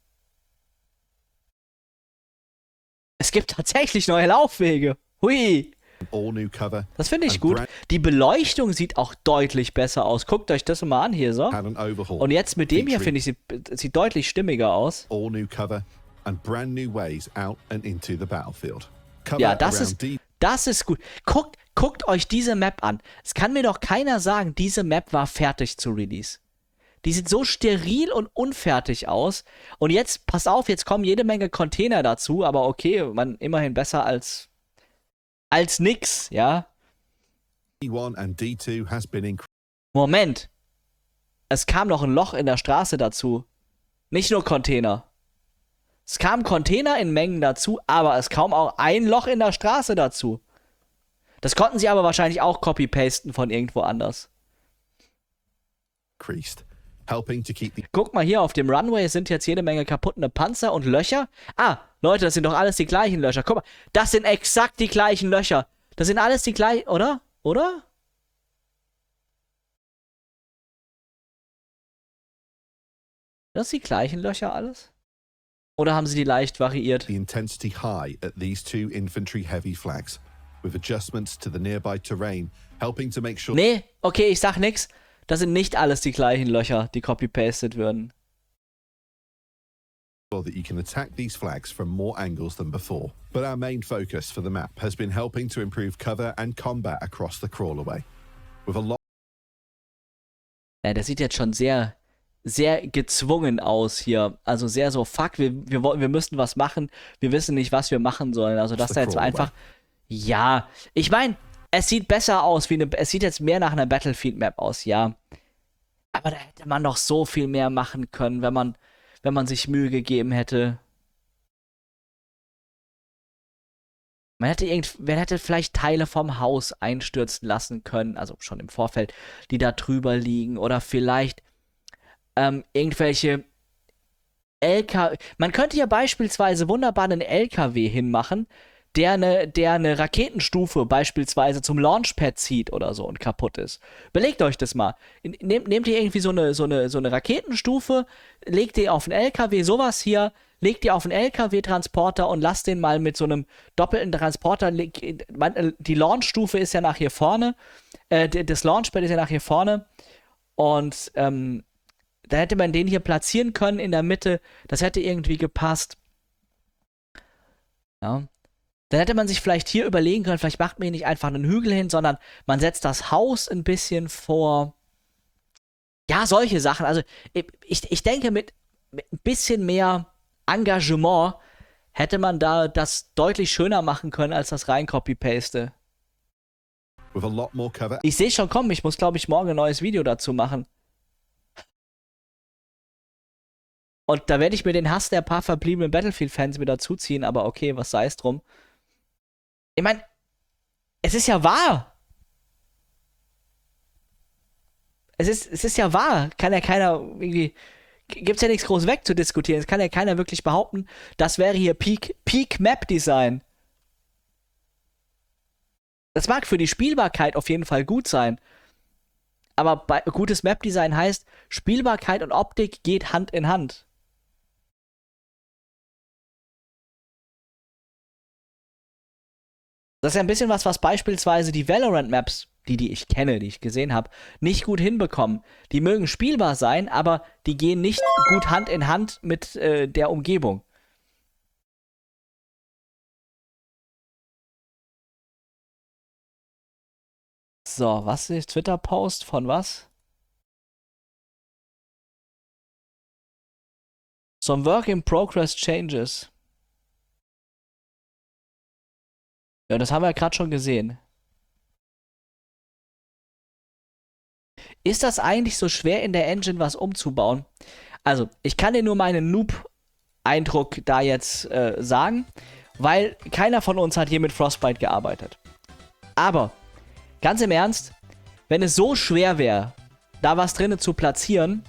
Speaker 1: Es gibt tatsächlich neue Laufwege. Hui.
Speaker 4: All new cover.
Speaker 1: Das finde ich
Speaker 4: and
Speaker 1: gut.
Speaker 4: brand-
Speaker 1: Die Beleuchtung sieht auch deutlich besser aus. Guckt euch das mal an hier, so.
Speaker 4: Had an overhaul.
Speaker 1: Und jetzt mit dem hier,
Speaker 4: featuring
Speaker 1: finde ich, sieht, sieht deutlich stimmiger aus.
Speaker 4: all new cover and brand new ways out and into the battlefield. Cover
Speaker 1: Ja, das
Speaker 4: around
Speaker 1: ist,
Speaker 4: deep
Speaker 1: das ist gut. Guckt, guckt euch diese Map an. Es kann mir doch keiner sagen, diese Map war fertig zu Release. Die sieht so steril und unfertig aus. Und jetzt, pass auf, jetzt kommen jede Menge Container dazu, aber okay, man immerhin besser als als nix, ja.
Speaker 4: D one and D two has been increased.
Speaker 1: Moment. Es kam noch ein Loch in der Straße dazu. Nicht nur Container. Es kamen Container in Mengen dazu, aber es kam auch ein Loch in der Straße dazu. Das konnten sie aber wahrscheinlich auch copy-pasten von irgendwo anders.
Speaker 4: Helping to keep the
Speaker 1: Guck mal, hier auf dem Runway sind jetzt jede Menge kaputte Panzer und Löcher. Ah, Leute, das sind doch alles die gleichen Löcher. Guck mal, das sind exakt die gleichen Löcher. Das sind alles die gleichen, oder? Oder? Das sind die gleichen Löcher alles? Oder haben sie die leicht variiert?
Speaker 4: the intensity high at these two infantry heavy flags, with adjustments to the nearby terrain, helping to make sure
Speaker 1: Nee, okay, ich sag nix. Das sind nicht alles die gleichen Löcher, die copy-pasted würden.
Speaker 4: that you can attack these flags from more angles than before. But our main focus for the map has been helping to improve cover and combat across the crawlerway. With a lot
Speaker 1: Ja, der sieht jetzt schon sehr, sehr gezwungen aus hier. Also sehr so, fuck, wir, wir, wollen- wir müssen was machen. Wir wissen nicht, was wir machen sollen. Also dass
Speaker 4: the
Speaker 1: da jetzt
Speaker 4: crawler
Speaker 1: einfach... Ja, ich meine, es sieht besser aus, wie eine... Es sieht jetzt mehr nach einer Battlefield-Map aus, ja. Aber da hätte man noch so viel mehr machen können, wenn man, wenn man sich Mühe gegeben hätte. Man hätte irgend, man hätte vielleicht Teile vom Haus einstürzen lassen können, also schon im Vorfeld, die da drüber liegen. Oder vielleicht ähm, irgendwelche L K W. Man könnte ja beispielsweise wunderbar einen L K W hinmachen, der eine, der eine Raketenstufe beispielsweise zum Launchpad zieht oder so und kaputt ist. Überlegt euch das mal. Nehmt, nehmt ihr irgendwie so eine, so, eine, so eine Raketenstufe, legt die auf einen L K W, sowas hier, legt die auf einen L K W-Transporter und lasst den mal mit so einem doppelten Transporter, die Launchstufe ist ja nach hier vorne, äh, das Launchpad ist ja nach hier vorne und ähm, da hätte man den hier platzieren können in der Mitte, das hätte irgendwie gepasst. Ja. Dann hätte man sich vielleicht hier überlegen können, vielleicht macht man hier nicht einfach einen Hügel hin, sondern man setzt das Haus ein bisschen vor. Ja, solche Sachen. Also ich, ich denke, mit, mit ein bisschen mehr Engagement hätte man da das deutlich schöner machen können, als das rein Copy-Paste.
Speaker 4: with a lot more cover
Speaker 1: Ich sehe schon kommen, ich muss, glaube ich, morgen ein neues Video dazu machen. Und da werde ich mir den Hass der paar verbliebenen Battlefield-Fans wieder zuziehen, aber okay, was sei es drum. Ich meine, es ist ja wahr. Es ist, es ist ja wahr. Kann ja keiner irgendwie. Gibt's ja nichts groß wegzudiskutieren. Es kann ja keiner wirklich behaupten, das wäre hier Peak, Peak Map Design. Das mag für die Spielbarkeit auf jeden Fall gut sein. Aber bei, gutes Map Design heißt, Spielbarkeit und Optik geht Hand in Hand. Das ist ja ein bisschen was, was beispielsweise die Valorant-Maps, die, die ich kenne, die ich gesehen habe, nicht gut hinbekommen. Die mögen spielbar sein, aber die gehen nicht gut Hand in Hand mit äh, der Umgebung. So, was ist Twitter-Post von was? Some work in progress changes. Ja, das haben wir ja gerade schon gesehen. Ist das eigentlich so schwer in der Engine was umzubauen? Also, ich kann dir nur meinen Noob-Eindruck da jetzt äh, sagen, weil keiner von uns hat hier mit Frostbite gearbeitet. Aber, ganz im Ernst, wenn es so schwer wäre, da was drinnen zu platzieren,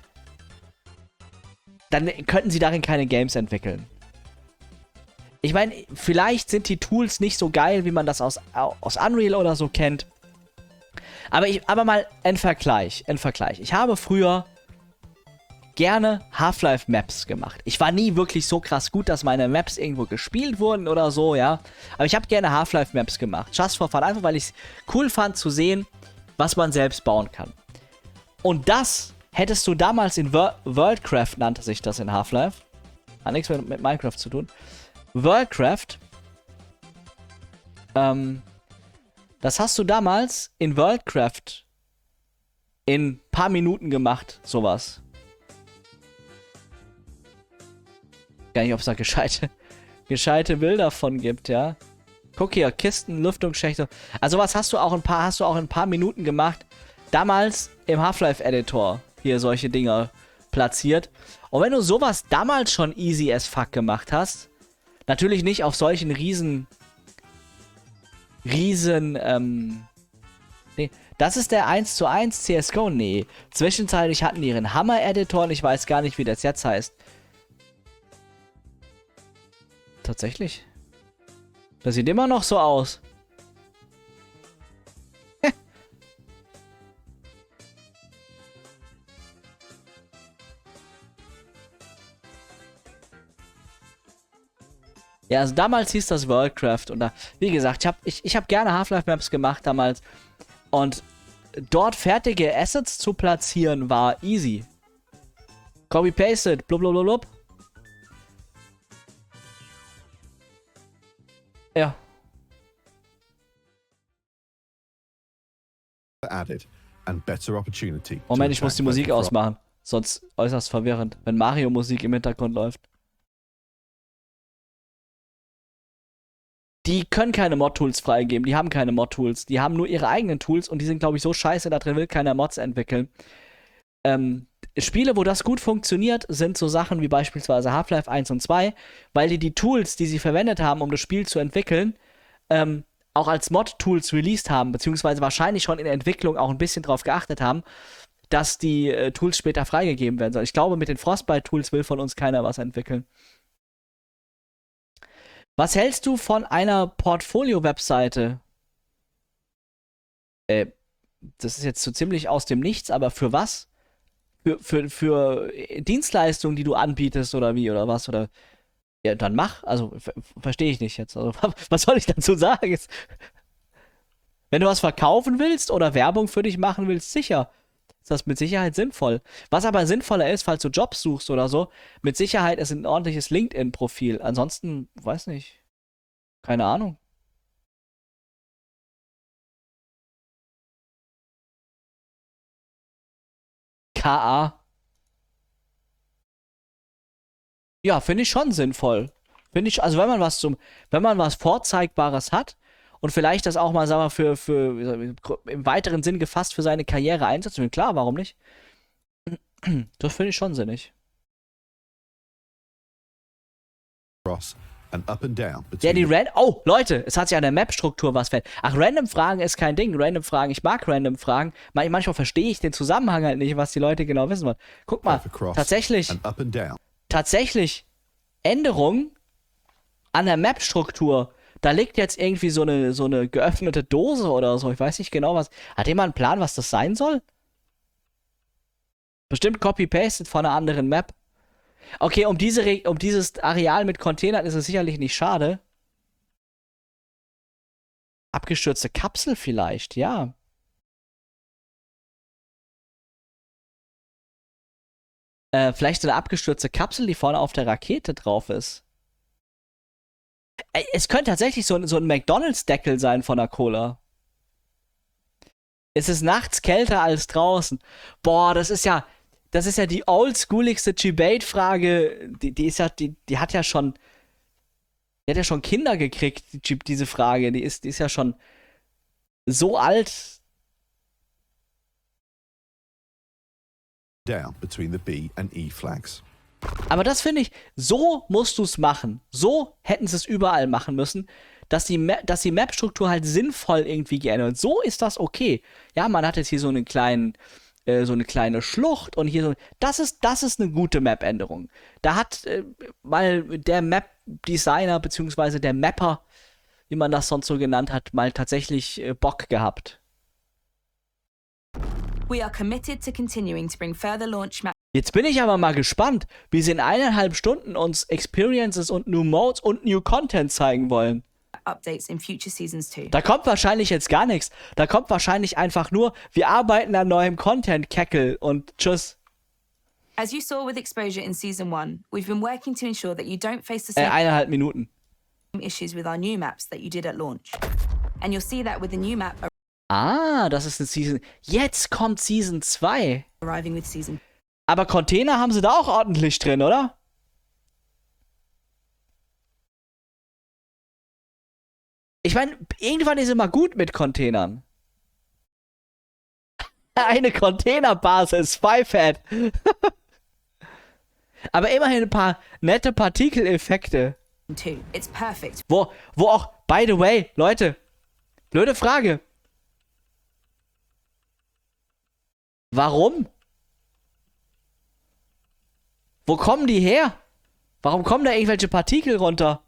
Speaker 1: dann könnten sie darin keine Games entwickeln. Ich meine, vielleicht sind die Tools nicht so geil, wie man das aus, aus Unreal oder so kennt. Aber, ich, aber mal ein Vergleich, ein Vergleich. Ich habe früher gerne Half-Life-Maps gemacht. Ich war nie wirklich so krass gut, dass meine Maps irgendwo gespielt wurden oder so, ja. Aber ich habe gerne Half-Life-Maps gemacht. Just for fun, einfach weil ich es cool fand zu sehen, was man selbst bauen kann. Und das hättest du damals in Wor Worldcraft, nannte sich das in Half-Life. Hat nichts mit, mit Minecraft zu tun. Worldcraft. Ähm, das hast du damals in Worldcraft in ein paar Minuten gemacht, sowas. Gar nicht, ob es da gescheite, gescheite Bilder von gibt, ja. Guck hier, Kisten, Lüftungsschächte. Also was hast du auch ein paar, hast du auch in ein paar Minuten gemacht. Damals im Half-Life-Editor hier solche Dinger platziert. Und wenn du sowas damals schon easy as fuck gemacht hast, natürlich nicht auf solchen riesen, riesen, ähm, nee, das ist der eins zu eins C S G O, nee. Zwischenzeitlich hatten die ihren Hammer-Editor und ich weiß gar nicht, wie das jetzt heißt. Tatsächlich. Das sieht immer noch so aus. Ja, also damals hieß das Worldcraft und da, wie gesagt, ich habe ich, ich hab gerne Half-Life-Maps gemacht damals und dort fertige Assets zu platzieren war easy. Copy-pasted, blub. Ja.
Speaker 4: Added and better opportunity.
Speaker 1: Moment, ich muss die Musik ausmachen. Sonst äußerst verwirrend, wenn Mario-Musik im Hintergrund läuft. Die können keine Mod-Tools freigeben, die haben keine Mod-Tools. Die haben nur ihre eigenen Tools und die sind, glaube ich, so scheiße, da drin will keiner Mods entwickeln. Ähm, Spiele, wo das gut funktioniert, sind so Sachen wie beispielsweise Half-Life eins und zwei, weil die die Tools, die sie verwendet haben, um das Spiel zu entwickeln, ähm, auch als Mod-Tools released haben, beziehungsweise wahrscheinlich schon in der Entwicklung auch ein bisschen drauf geachtet haben, dass die äh, Tools später freigegeben werden sollen. Ich glaube, mit den Frostbite-Tools will von uns keiner was entwickeln. Was hältst du von einer Portfolio-Webseite? Äh, das ist jetzt so ziemlich aus dem Nichts, aber für was? Für, für, für Dienstleistungen, die du anbietest oder wie oder was? Oder ja, dann mach. Also, verstehe ich nicht jetzt. Also, was soll ich dazu sagen? Jetzt, wenn du was verkaufen willst oder Werbung für dich machen willst, sicher. Ist das mit Sicherheit sinnvoll. Was aber sinnvoller ist, falls du Jobs suchst oder so, mit Sicherheit ist ein ordentliches LinkedIn-Profil. Ansonsten, weiß nicht. Keine Ahnung. K A. Ja, finde ich schon sinnvoll. Finde ich, also wenn man was zum, wenn man was Vorzeigbares hat und vielleicht das auch mal, sagen wir, für, für im weiteren Sinn gefasst für seine Karriere einsetzen will, klar, warum nicht? Das finde ich schon sinnig.
Speaker 4: Cross and up and down
Speaker 1: Ja,
Speaker 4: between
Speaker 1: die Ran... Oh, Leute, es hat sich an der Map-Struktur was verändert. Ach, Random-Fragen ist kein Ding. Random-Fragen, ich mag Random-Fragen. Man manchmal verstehe ich den Zusammenhang halt nicht, was die Leute genau wissen wollen. Guck mal,
Speaker 4: Cross
Speaker 1: tatsächlich,
Speaker 4: and up and down.
Speaker 1: tatsächlich Änderungen an der Map-Struktur. Da liegt jetzt irgendwie so eine, so eine geöffnete Dose oder so. Ich weiß nicht genau, was... Hat jemand einen Plan, was das sein soll? Bestimmt copy-pasted von einer anderen Map. Okay, um, diese Re um dieses Areal mit Containern ist es sicherlich nicht schade. Abgestürzte Kapsel vielleicht, ja. Äh, vielleicht eine abgestürzte Kapsel, die vorne auf der Rakete drauf ist. Äh, es könnte tatsächlich so, so ein McDonalds-Deckel sein von der Cola. Es ist nachts kälter als draußen. Boah, das ist ja... Das ist ja die oldschooligste Debate-Frage. Die, die ist ja, die, die hat ja schon, die hat ja schon Kinder gekriegt, die, diese Frage. Die ist, die ist ja schon so alt.
Speaker 4: Down between the B and E flags.
Speaker 1: Aber das finde ich, so musst du es machen. So hätten sie es überall machen müssen, dass die, Ma dass die Map-Struktur halt sinnvoll irgendwie geändert wird. So ist das okay. Ja, man hat jetzt hier so einen kleinen so eine kleine Schlucht und hier so. Das ist, das ist eine gute Map-Änderung. Da hat äh, mal der Map-Designer beziehungsweise der Mapper, wie man das sonst so genannt hat, mal tatsächlich äh, Bock gehabt.
Speaker 3: We are committed to continuing to bring further launch maps.
Speaker 1: Jetzt bin ich aber mal gespannt, wie sie in eineinhalb Stunden uns Experiences und New Modes und New Content zeigen wollen.
Speaker 3: Updates in future seasons too.
Speaker 1: Da kommt wahrscheinlich jetzt gar nichts. Da kommt wahrscheinlich einfach nur, wir arbeiten an neuem Content, Keckel und tschüss.
Speaker 3: As you saw with exposure in season one, we've been working to ensure that you don't face the
Speaker 1: Äh,
Speaker 3: same
Speaker 1: eineinhalb Minuten.
Speaker 3: issues with our new maps that you did at launch. And you'll see that with the new map
Speaker 1: Ah, das ist eine Season. Jetzt kommt Season zwei.
Speaker 3: arriving with season.
Speaker 1: Aber Container haben sie da auch ordentlich drin, oder? Ich meine, irgendwann ist immer gut mit Containern. Eine Containerbasis, Five-Head. Aber immerhin ein paar nette Partikeleffekte.
Speaker 3: Two. It's perfect.
Speaker 1: Wo, wo auch, by the way, Leute, blöde Frage. Warum? Wo kommen die her? Warum kommen da irgendwelche Partikel runter?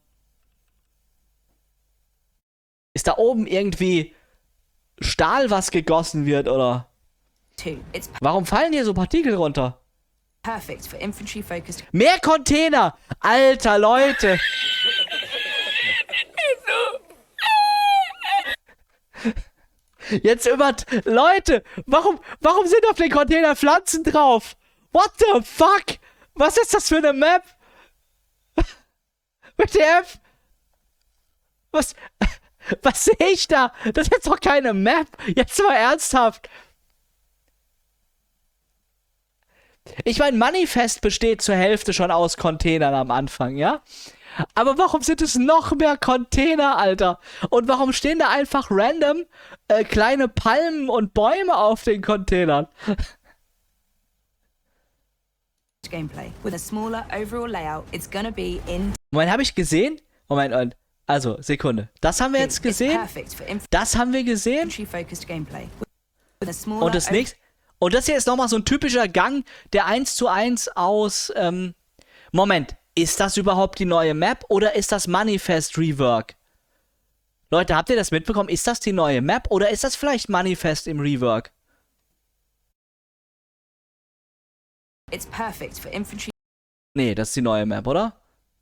Speaker 1: Ist da oben irgendwie Stahl, was gegossen wird, oder?
Speaker 3: Two. It's
Speaker 1: Warum fallen hier so Partikel runter?
Speaker 3: perfect for infantry focused
Speaker 1: Mehr Container! Alter, Leute! Jetzt über... Leute! Warum, warum sind auf den Container Pflanzen drauf? What the fuck? Was ist das für eine Map? W T F? Was... Was sehe ich da? Das ist doch keine Map. Jetzt mal ernsthaft. Ich meine, Manifest besteht zur Hälfte schon aus Containern am Anfang, ja? Aber warum sind es noch mehr Container, Alter? Und warum stehen da einfach random äh, kleine Palmen und Bäume auf den Containern?
Speaker 3: gameplay. With a smaller overall layout, it's gonna be in
Speaker 1: Moment, habe ich gesehen? Moment, Moment. Also, Sekunde. Das haben wir jetzt
Speaker 3: It's
Speaker 1: gesehen.
Speaker 3: perfect for
Speaker 1: Das haben wir gesehen.
Speaker 3: infantry focused gameplay. With a smaller
Speaker 1: Und das nächste. Und das hier ist nochmal so ein typischer Gang, der eins zu eins aus. Ähm, Moment, ist das überhaupt die neue Map oder ist das Manifest Rework? Leute, habt ihr das mitbekommen? Ist das die neue Map oder ist das vielleicht Manifest im Rework?
Speaker 3: It's perfect for infantry
Speaker 1: Nee, das ist die neue Map, oder?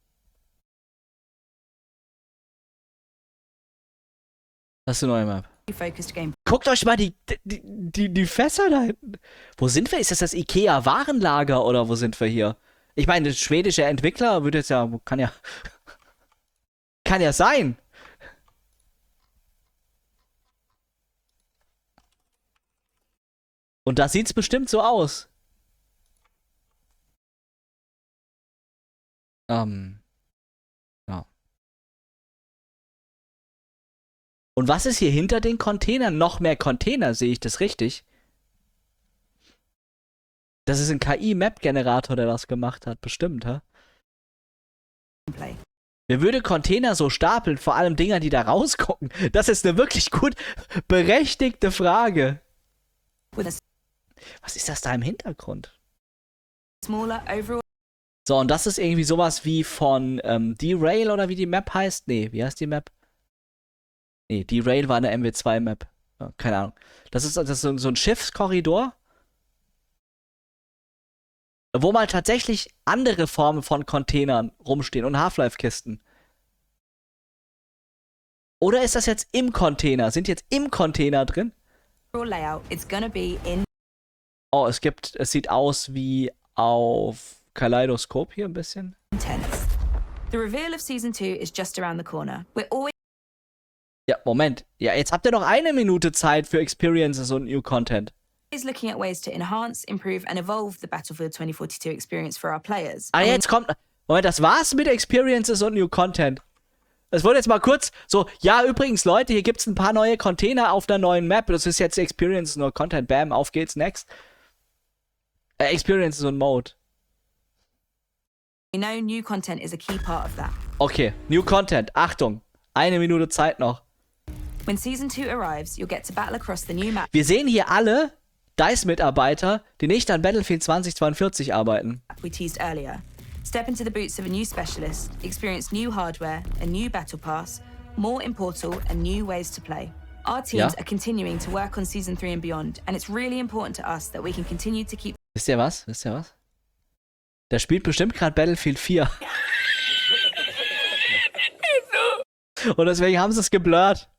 Speaker 1: Das ist die neue Map.
Speaker 3: focused game.
Speaker 1: Guckt euch mal die, die, die, die Fässer da hinten. Wo sind wir? Ist das das Ikea-Warenlager oder wo sind wir hier? Ich meine, der schwedische Entwickler wird jetzt ja, kann ja, kann ja sein. Und da sieht's bestimmt so aus. Ähm, ja. Und was ist hier hinter den Containern? Noch mehr Container, sehe ich das richtig? Das ist ein K I-Map-Generator, der das gemacht hat, bestimmt, hä?
Speaker 3: Play.
Speaker 1: Wer würde Container so stapeln, vor allem Dinger, die da rausgucken? Das ist eine wirklich gut berechtigte Frage.
Speaker 3: With a
Speaker 1: Was ist das da im Hintergrund?
Speaker 3: smaller overall
Speaker 1: So, und das ist irgendwie sowas wie von ähm, Derail oder wie die Map heißt? Nee, wie heißt die Map? Nee, Derail war eine M W zwei Map. Ja, keine Ahnung. Das ist, das ist so, so ein Schiffskorridor, wo mal tatsächlich andere Formen von Containern rumstehen und Half-Life-Kisten. Oder ist das jetzt im Container? Sind jetzt im Container drin?
Speaker 3: layout, it's gonna be in
Speaker 1: Oh, es gibt, es sieht aus wie auf Kaleidoskop hier ein bisschen.
Speaker 3: intense. The reveal of season two is just around the corner. We're always
Speaker 1: Ja, Moment. Ja, jetzt habt ihr noch eine Minute Zeit für Experiences und New Content.
Speaker 3: looking at ways to enhance, improve, and evolve the Battlefield twenty forty-two experience for our players.
Speaker 1: Ah,
Speaker 3: And we
Speaker 1: jetzt kommt. Moment, das war's mit Experiences und New Content. Es wurde jetzt mal kurz so, ja, übrigens, Leute, hier gibt's ein paar neue Container auf der neuen Map. Das ist jetzt Experiences und Content. Bam, auf geht's, next. Äh, Experiences und Mode.
Speaker 3: We know new content is a key part of that.
Speaker 1: Okay, New Content. Achtung. Eine Minute Zeit noch.
Speaker 3: When season two arrives, you'll get to battle across the new map
Speaker 1: Wir sehen hier alle DICE-Mitarbeiter, die nicht an Battlefield zwanzig zweiundvierzig arbeiten.
Speaker 3: we teased earlier. Step into the boots of a new specialist, experience new hardware, a new battle pass, more in Portal, and new ways to play. Our teams
Speaker 1: Ja.
Speaker 3: are continuing to work on Season three and beyond, and it's really important to us that we can continue to keep
Speaker 1: Wisst ihr was? Wisst ihr was? Der spielt bestimmt gerade Battlefield vier. Und deswegen haben sie es geblurrt.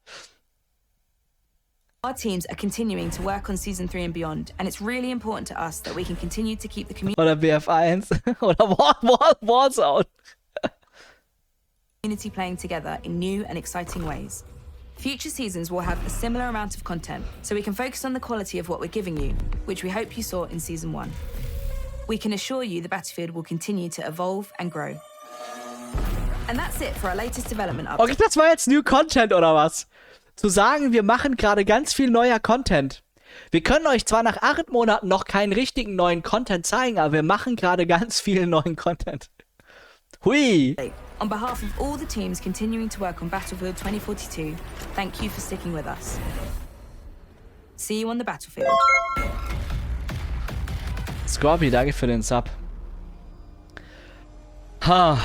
Speaker 3: Our teams are continuing to work on Season three and beyond, and it's really important to us that we can continue to keep the
Speaker 1: Oder B F eins. Oder War, War, Warzone.
Speaker 3: community playing together in new and exciting ways. Future seasons will have a similar amount of content, so we can focus on the quality of what we're giving you, which we hope you saw in Season one. We can assure you the Battlefield will continue to evolve and grow. And that's it for our latest development update.
Speaker 1: Okay, das war jetzt New Content oder was? Zu sagen, wir machen gerade ganz viel neuer Content. Wir können euch zwar nach acht Monaten noch keinen richtigen neuen Content zeigen, aber wir machen gerade ganz viel neuen Content. Hui!
Speaker 3: On behalf of all the teams continuing to work on Battlefield twenty forty-two, thank you for sticking with us. See you on the battlefield.
Speaker 1: Scorpy, danke für den Sub. Ha.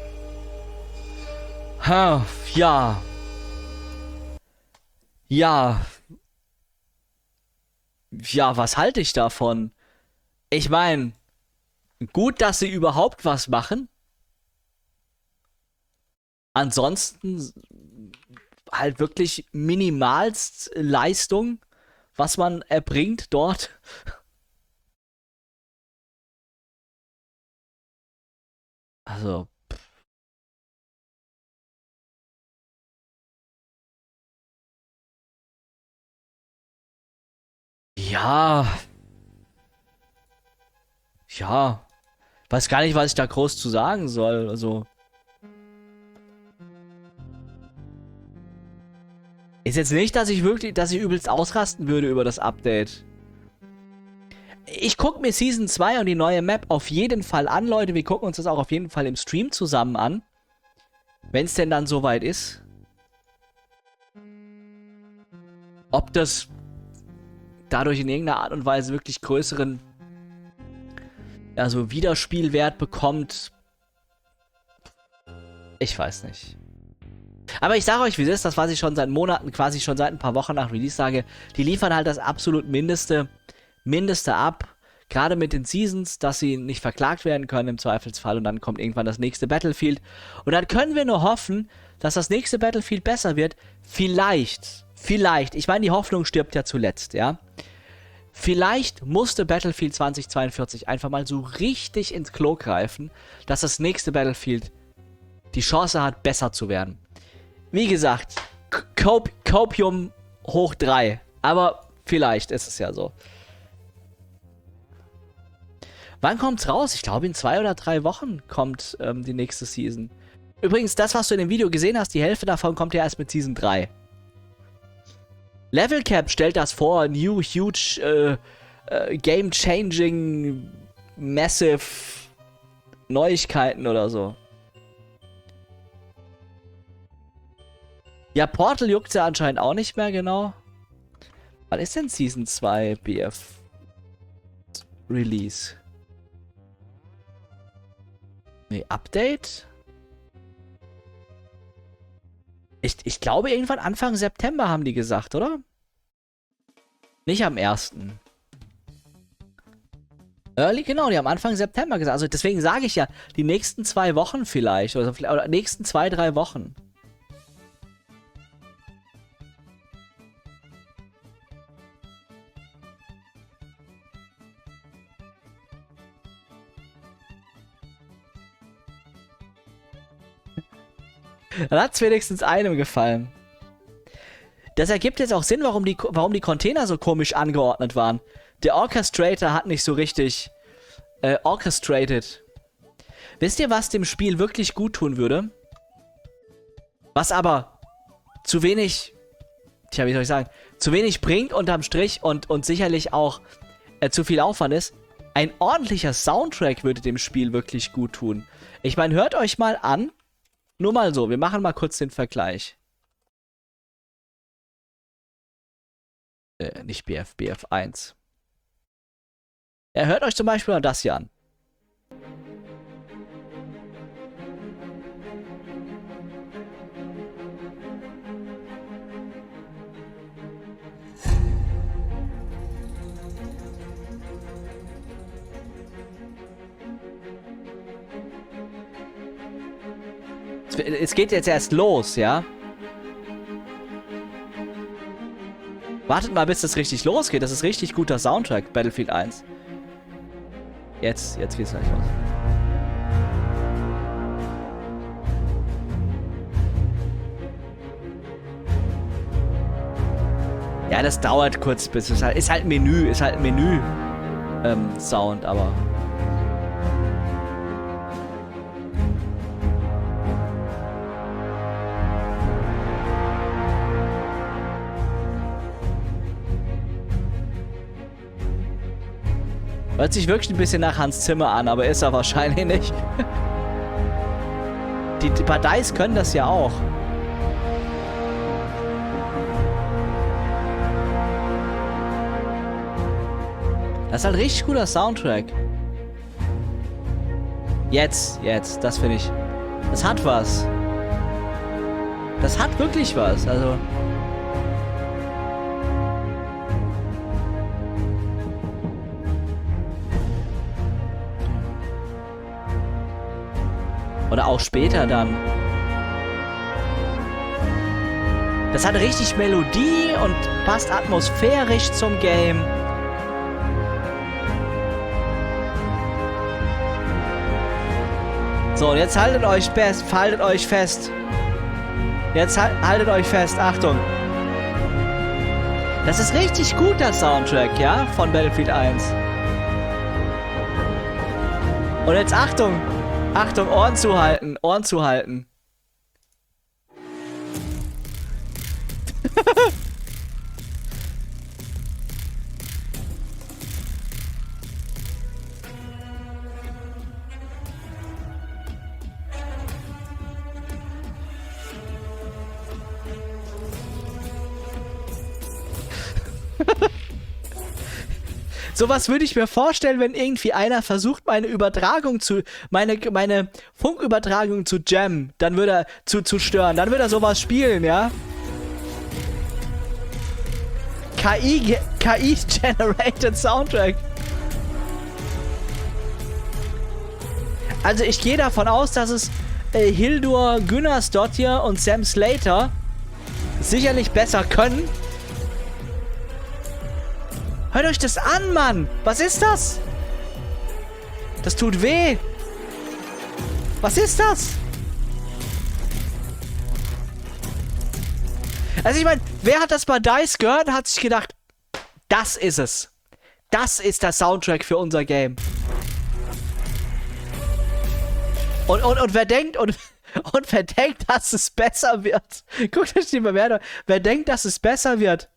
Speaker 1: Ha, ja. Ja. Ja, was halte ich davon? Ich meine, gut, dass sie überhaupt was machen. Ansonsten halt wirklich minimalst Leistung, was man erbringt dort. Also, pff. Ja. Ja. Weiß gar nicht, was ich da groß zu sagen soll. Also. Ist jetzt nicht, dass ich wirklich, dass ich übelst ausrasten würde über das Update. Ich gucke mir Season zwei und die neue Map auf jeden Fall an, Leute. Wir gucken uns das auch auf jeden Fall im Stream zusammen an. Wenn es denn dann soweit ist. Ob das dadurch in irgendeiner Art und Weise wirklich größeren, also Wiederspielwert bekommt. Ich weiß nicht. Aber ich sage euch, wie es ist, das, was ich schon seit Monaten, quasi schon seit ein paar Wochen nach Release sage, die liefern halt das absolut Mindeste, Mindeste ab. Gerade mit den Seasons, dass sie nicht verklagt werden können im Zweifelsfall und dann kommt irgendwann das nächste Battlefield. Und dann können wir nur hoffen, dass das nächste Battlefield besser wird. Vielleicht, vielleicht, ich meine, die Hoffnung stirbt ja zuletzt, ja. Vielleicht musste Battlefield zwanzig zweiundvierzig einfach mal so richtig ins Klo greifen, dass das nächste Battlefield die Chance hat, besser zu werden. Wie gesagt, Cop Copium hoch drei. Aber vielleicht ist es ja so. Wann kommt's raus? Ich glaube, in zwei oder drei Wochen kommt ähm, die nächste Season. Übrigens, das, was du in dem Video gesehen hast, die Hälfte davon kommt ja erst mit Season drei. Level Cap stellt das vor. New, huge, äh, äh, game-changing, massive Neuigkeiten oder so. Ja, Portal juckt ja anscheinend auch nicht mehr, genau. Wann ist denn Season zwei B F Release? Nee, Update? Ich, ich glaube, irgendwann Anfang September haben die gesagt, oder? Nicht am ersten Early, genau, die haben Anfang September gesagt. Also deswegen sage ich ja, die nächsten zwei Wochen vielleicht. Oder, oder nächsten zwei, drei Wochen. Dann hat es wenigstens einem gefallen. Das ergibt jetzt auch Sinn, warum die, warum die Container so komisch angeordnet waren. Der Orchestrator hat nicht so richtig äh, orchestrated. Wisst ihr, was dem Spiel wirklich gut tun würde? Was aber zu wenig, tja, wie soll ich sagen, zu wenig bringt unterm Strich und, und sicherlich auch äh, zu viel Aufwand ist. Ein ordentlicher Soundtrack würde dem Spiel wirklich gut tun. Ich meine, hört euch mal an. Nur mal so, wir machen mal kurz den Vergleich. Äh, nicht B F, B F eins. Ja, hört euch zum Beispiel mal das hier an. es geht jetzt erst los, ja? Wartet mal, bis das richtig losgeht. Das ist richtig guter Soundtrack, Battlefield eins. Jetzt, jetzt geht's gleich los. Ja, das dauert kurz, bis es halt... Ist halt ein Menü, ist halt ein Menü ähm, Sound, aber... Hört sich wirklich ein bisschen nach Hans Zimmer an, aber ist er wahrscheinlich nicht. Die, die Parteis können das ja auch. Das ist halt richtig guter Soundtrack. Jetzt, jetzt, das finde ich. Das hat was. Das hat wirklich was, also... Oder auch später dann. Das hat richtig Melodie und passt atmosphärisch zum Game. So, und jetzt haltet euch fest, haltet euch fest. Jetzt haltet euch fest, Achtung. Das ist richtig gut, der Soundtrack, ja, von Battlefield eins. Und jetzt Achtung. Achtung, Ohren zuhalten, Ohren zuhalten. Sowas würde ich mir vorstellen, wenn irgendwie einer versucht, meine Übertragung zu, meine, meine Funkübertragung zu jammen, dann würde er, zu, zu stören, dann würde er sowas spielen, ja? K I, K I-generated Soundtrack. Also ich gehe davon aus, dass es äh, Hildur Gunnarsdottir und Sam Slater sicherlich besser können. Hört euch das an, Mann! Was ist das? Das tut weh! Was ist das? Also ich meine, wer hat das bei DICE gehört und hat sich gedacht, das ist es. Das ist der Soundtrack für unser Game. Und, und, und wer denkt, und, und wer denkt, dass es besser wird? Guckt euch die Bewertung. Wer denkt, dass es besser wird?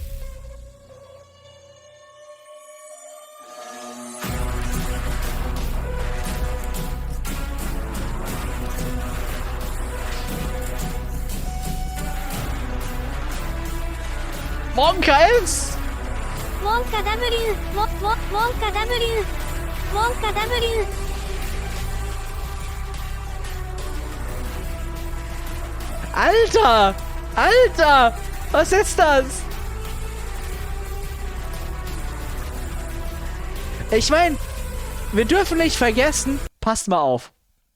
Speaker 1: Monka eins!
Speaker 2: Monka W! Mo Mo Monka W! Monka W!
Speaker 1: Alter! Alter! Was ist das? Ich meine, wir dürfen nicht vergessen, passt mal auf.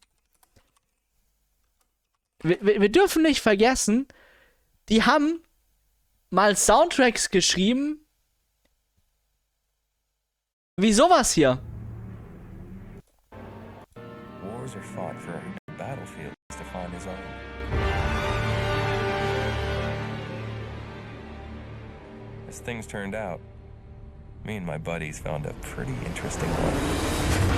Speaker 1: Wir, wir, wir dürfen nicht vergessen, die haben mal Soundtracks geschrieben, wie sowas hier.
Speaker 5: Wars are fought for a battlefield to find his own. As things turned out, me and my buddies found a pretty interesting one.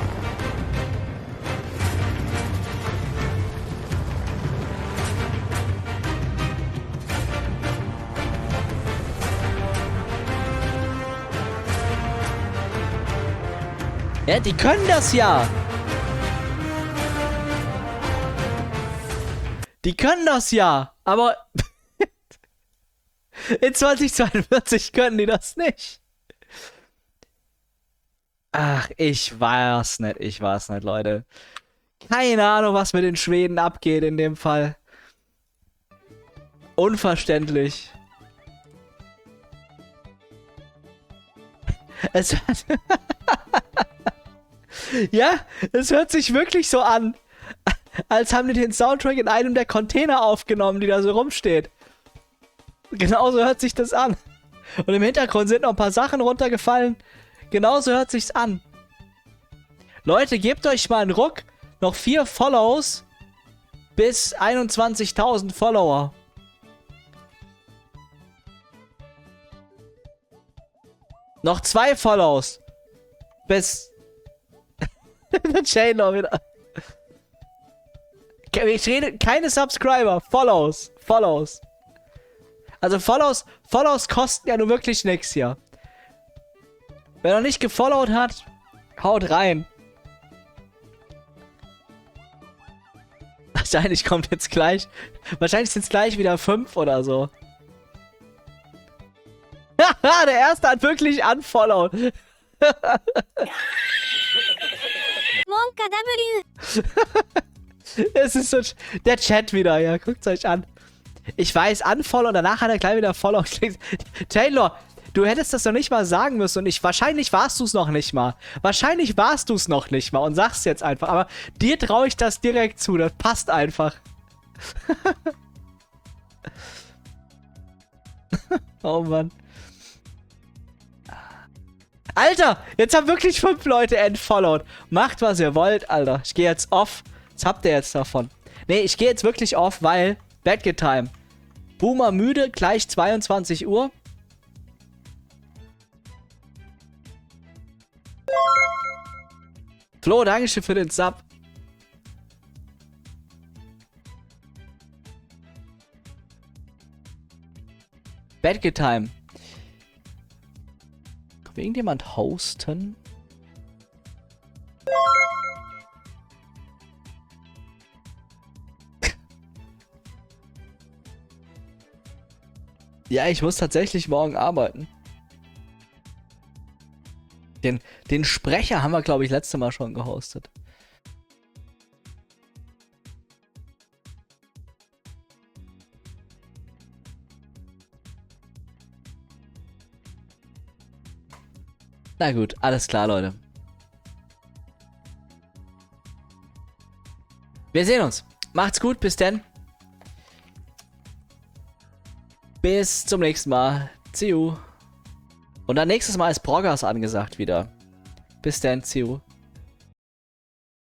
Speaker 1: Ja, die können das ja. Die können das ja. Aber in zweitausendzweiundvierzig können die das nicht. Ach, ich weiß nicht. Ich weiß nicht, Leute. Keine Ahnung, was mit den Schweden abgeht in dem Fall. Unverständlich. Es hat... Ja, es hört sich wirklich so an, als haben die den Soundtrack in einem der Container aufgenommen, die da so rumsteht. Genauso hört sich das an. Und im Hintergrund sind noch ein paar Sachen runtergefallen. Genauso hört sich's an. Leute, gebt euch mal einen Ruck. Noch vier Follows bis einundzwanzigtausend Follower. Noch zwei Follows bis... Der Chainlaw wieder. Ich rede... Keine Subscriber. Follows. Follows. Also Follows... Follows kosten ja nun wirklich nichts hier. Wer noch nicht gefollowt hat, haut rein. Wahrscheinlich kommt jetzt gleich... Wahrscheinlich sind es gleich wieder fünf oder so. Haha, der erste hat wirklich unfollowed.
Speaker 2: Monka W.
Speaker 1: Es ist so... Der Chat wieder, ja. Guckt's euch an. Ich weiß, unfollow und danach hat er gleich wieder follow. Taylor, du hättest das doch nicht mal sagen müssen und ich... Wahrscheinlich warst du es noch nicht mal. Wahrscheinlich warst du es noch nicht mal und sagst jetzt einfach. Aber dir traue ich das direkt zu. Das passt einfach. Oh Mann. Alter, jetzt haben wirklich fünf Leute entfollowed. Macht, was ihr wollt, Alter. Ich gehe jetzt off. Was habt ihr jetzt davon? Nee, ich gehe jetzt wirklich off, weil... Bad Time. Boomer müde, gleich zweiundzwanzig Uhr. Flo, dankeschön für den Sub. Bad Time. Will irgendjemand hosten? Ja, ich muss tatsächlich morgen arbeiten. Den, den Sprecher haben wir, glaube ich, letztes Mal schon gehostet. Na gut, alles klar, Leute. Wir sehen uns. Macht's gut, bis dann. Bis zum nächsten Mal. See you. Und dann nächstes Mal ist Progress angesagt wieder. Bis dann, see you.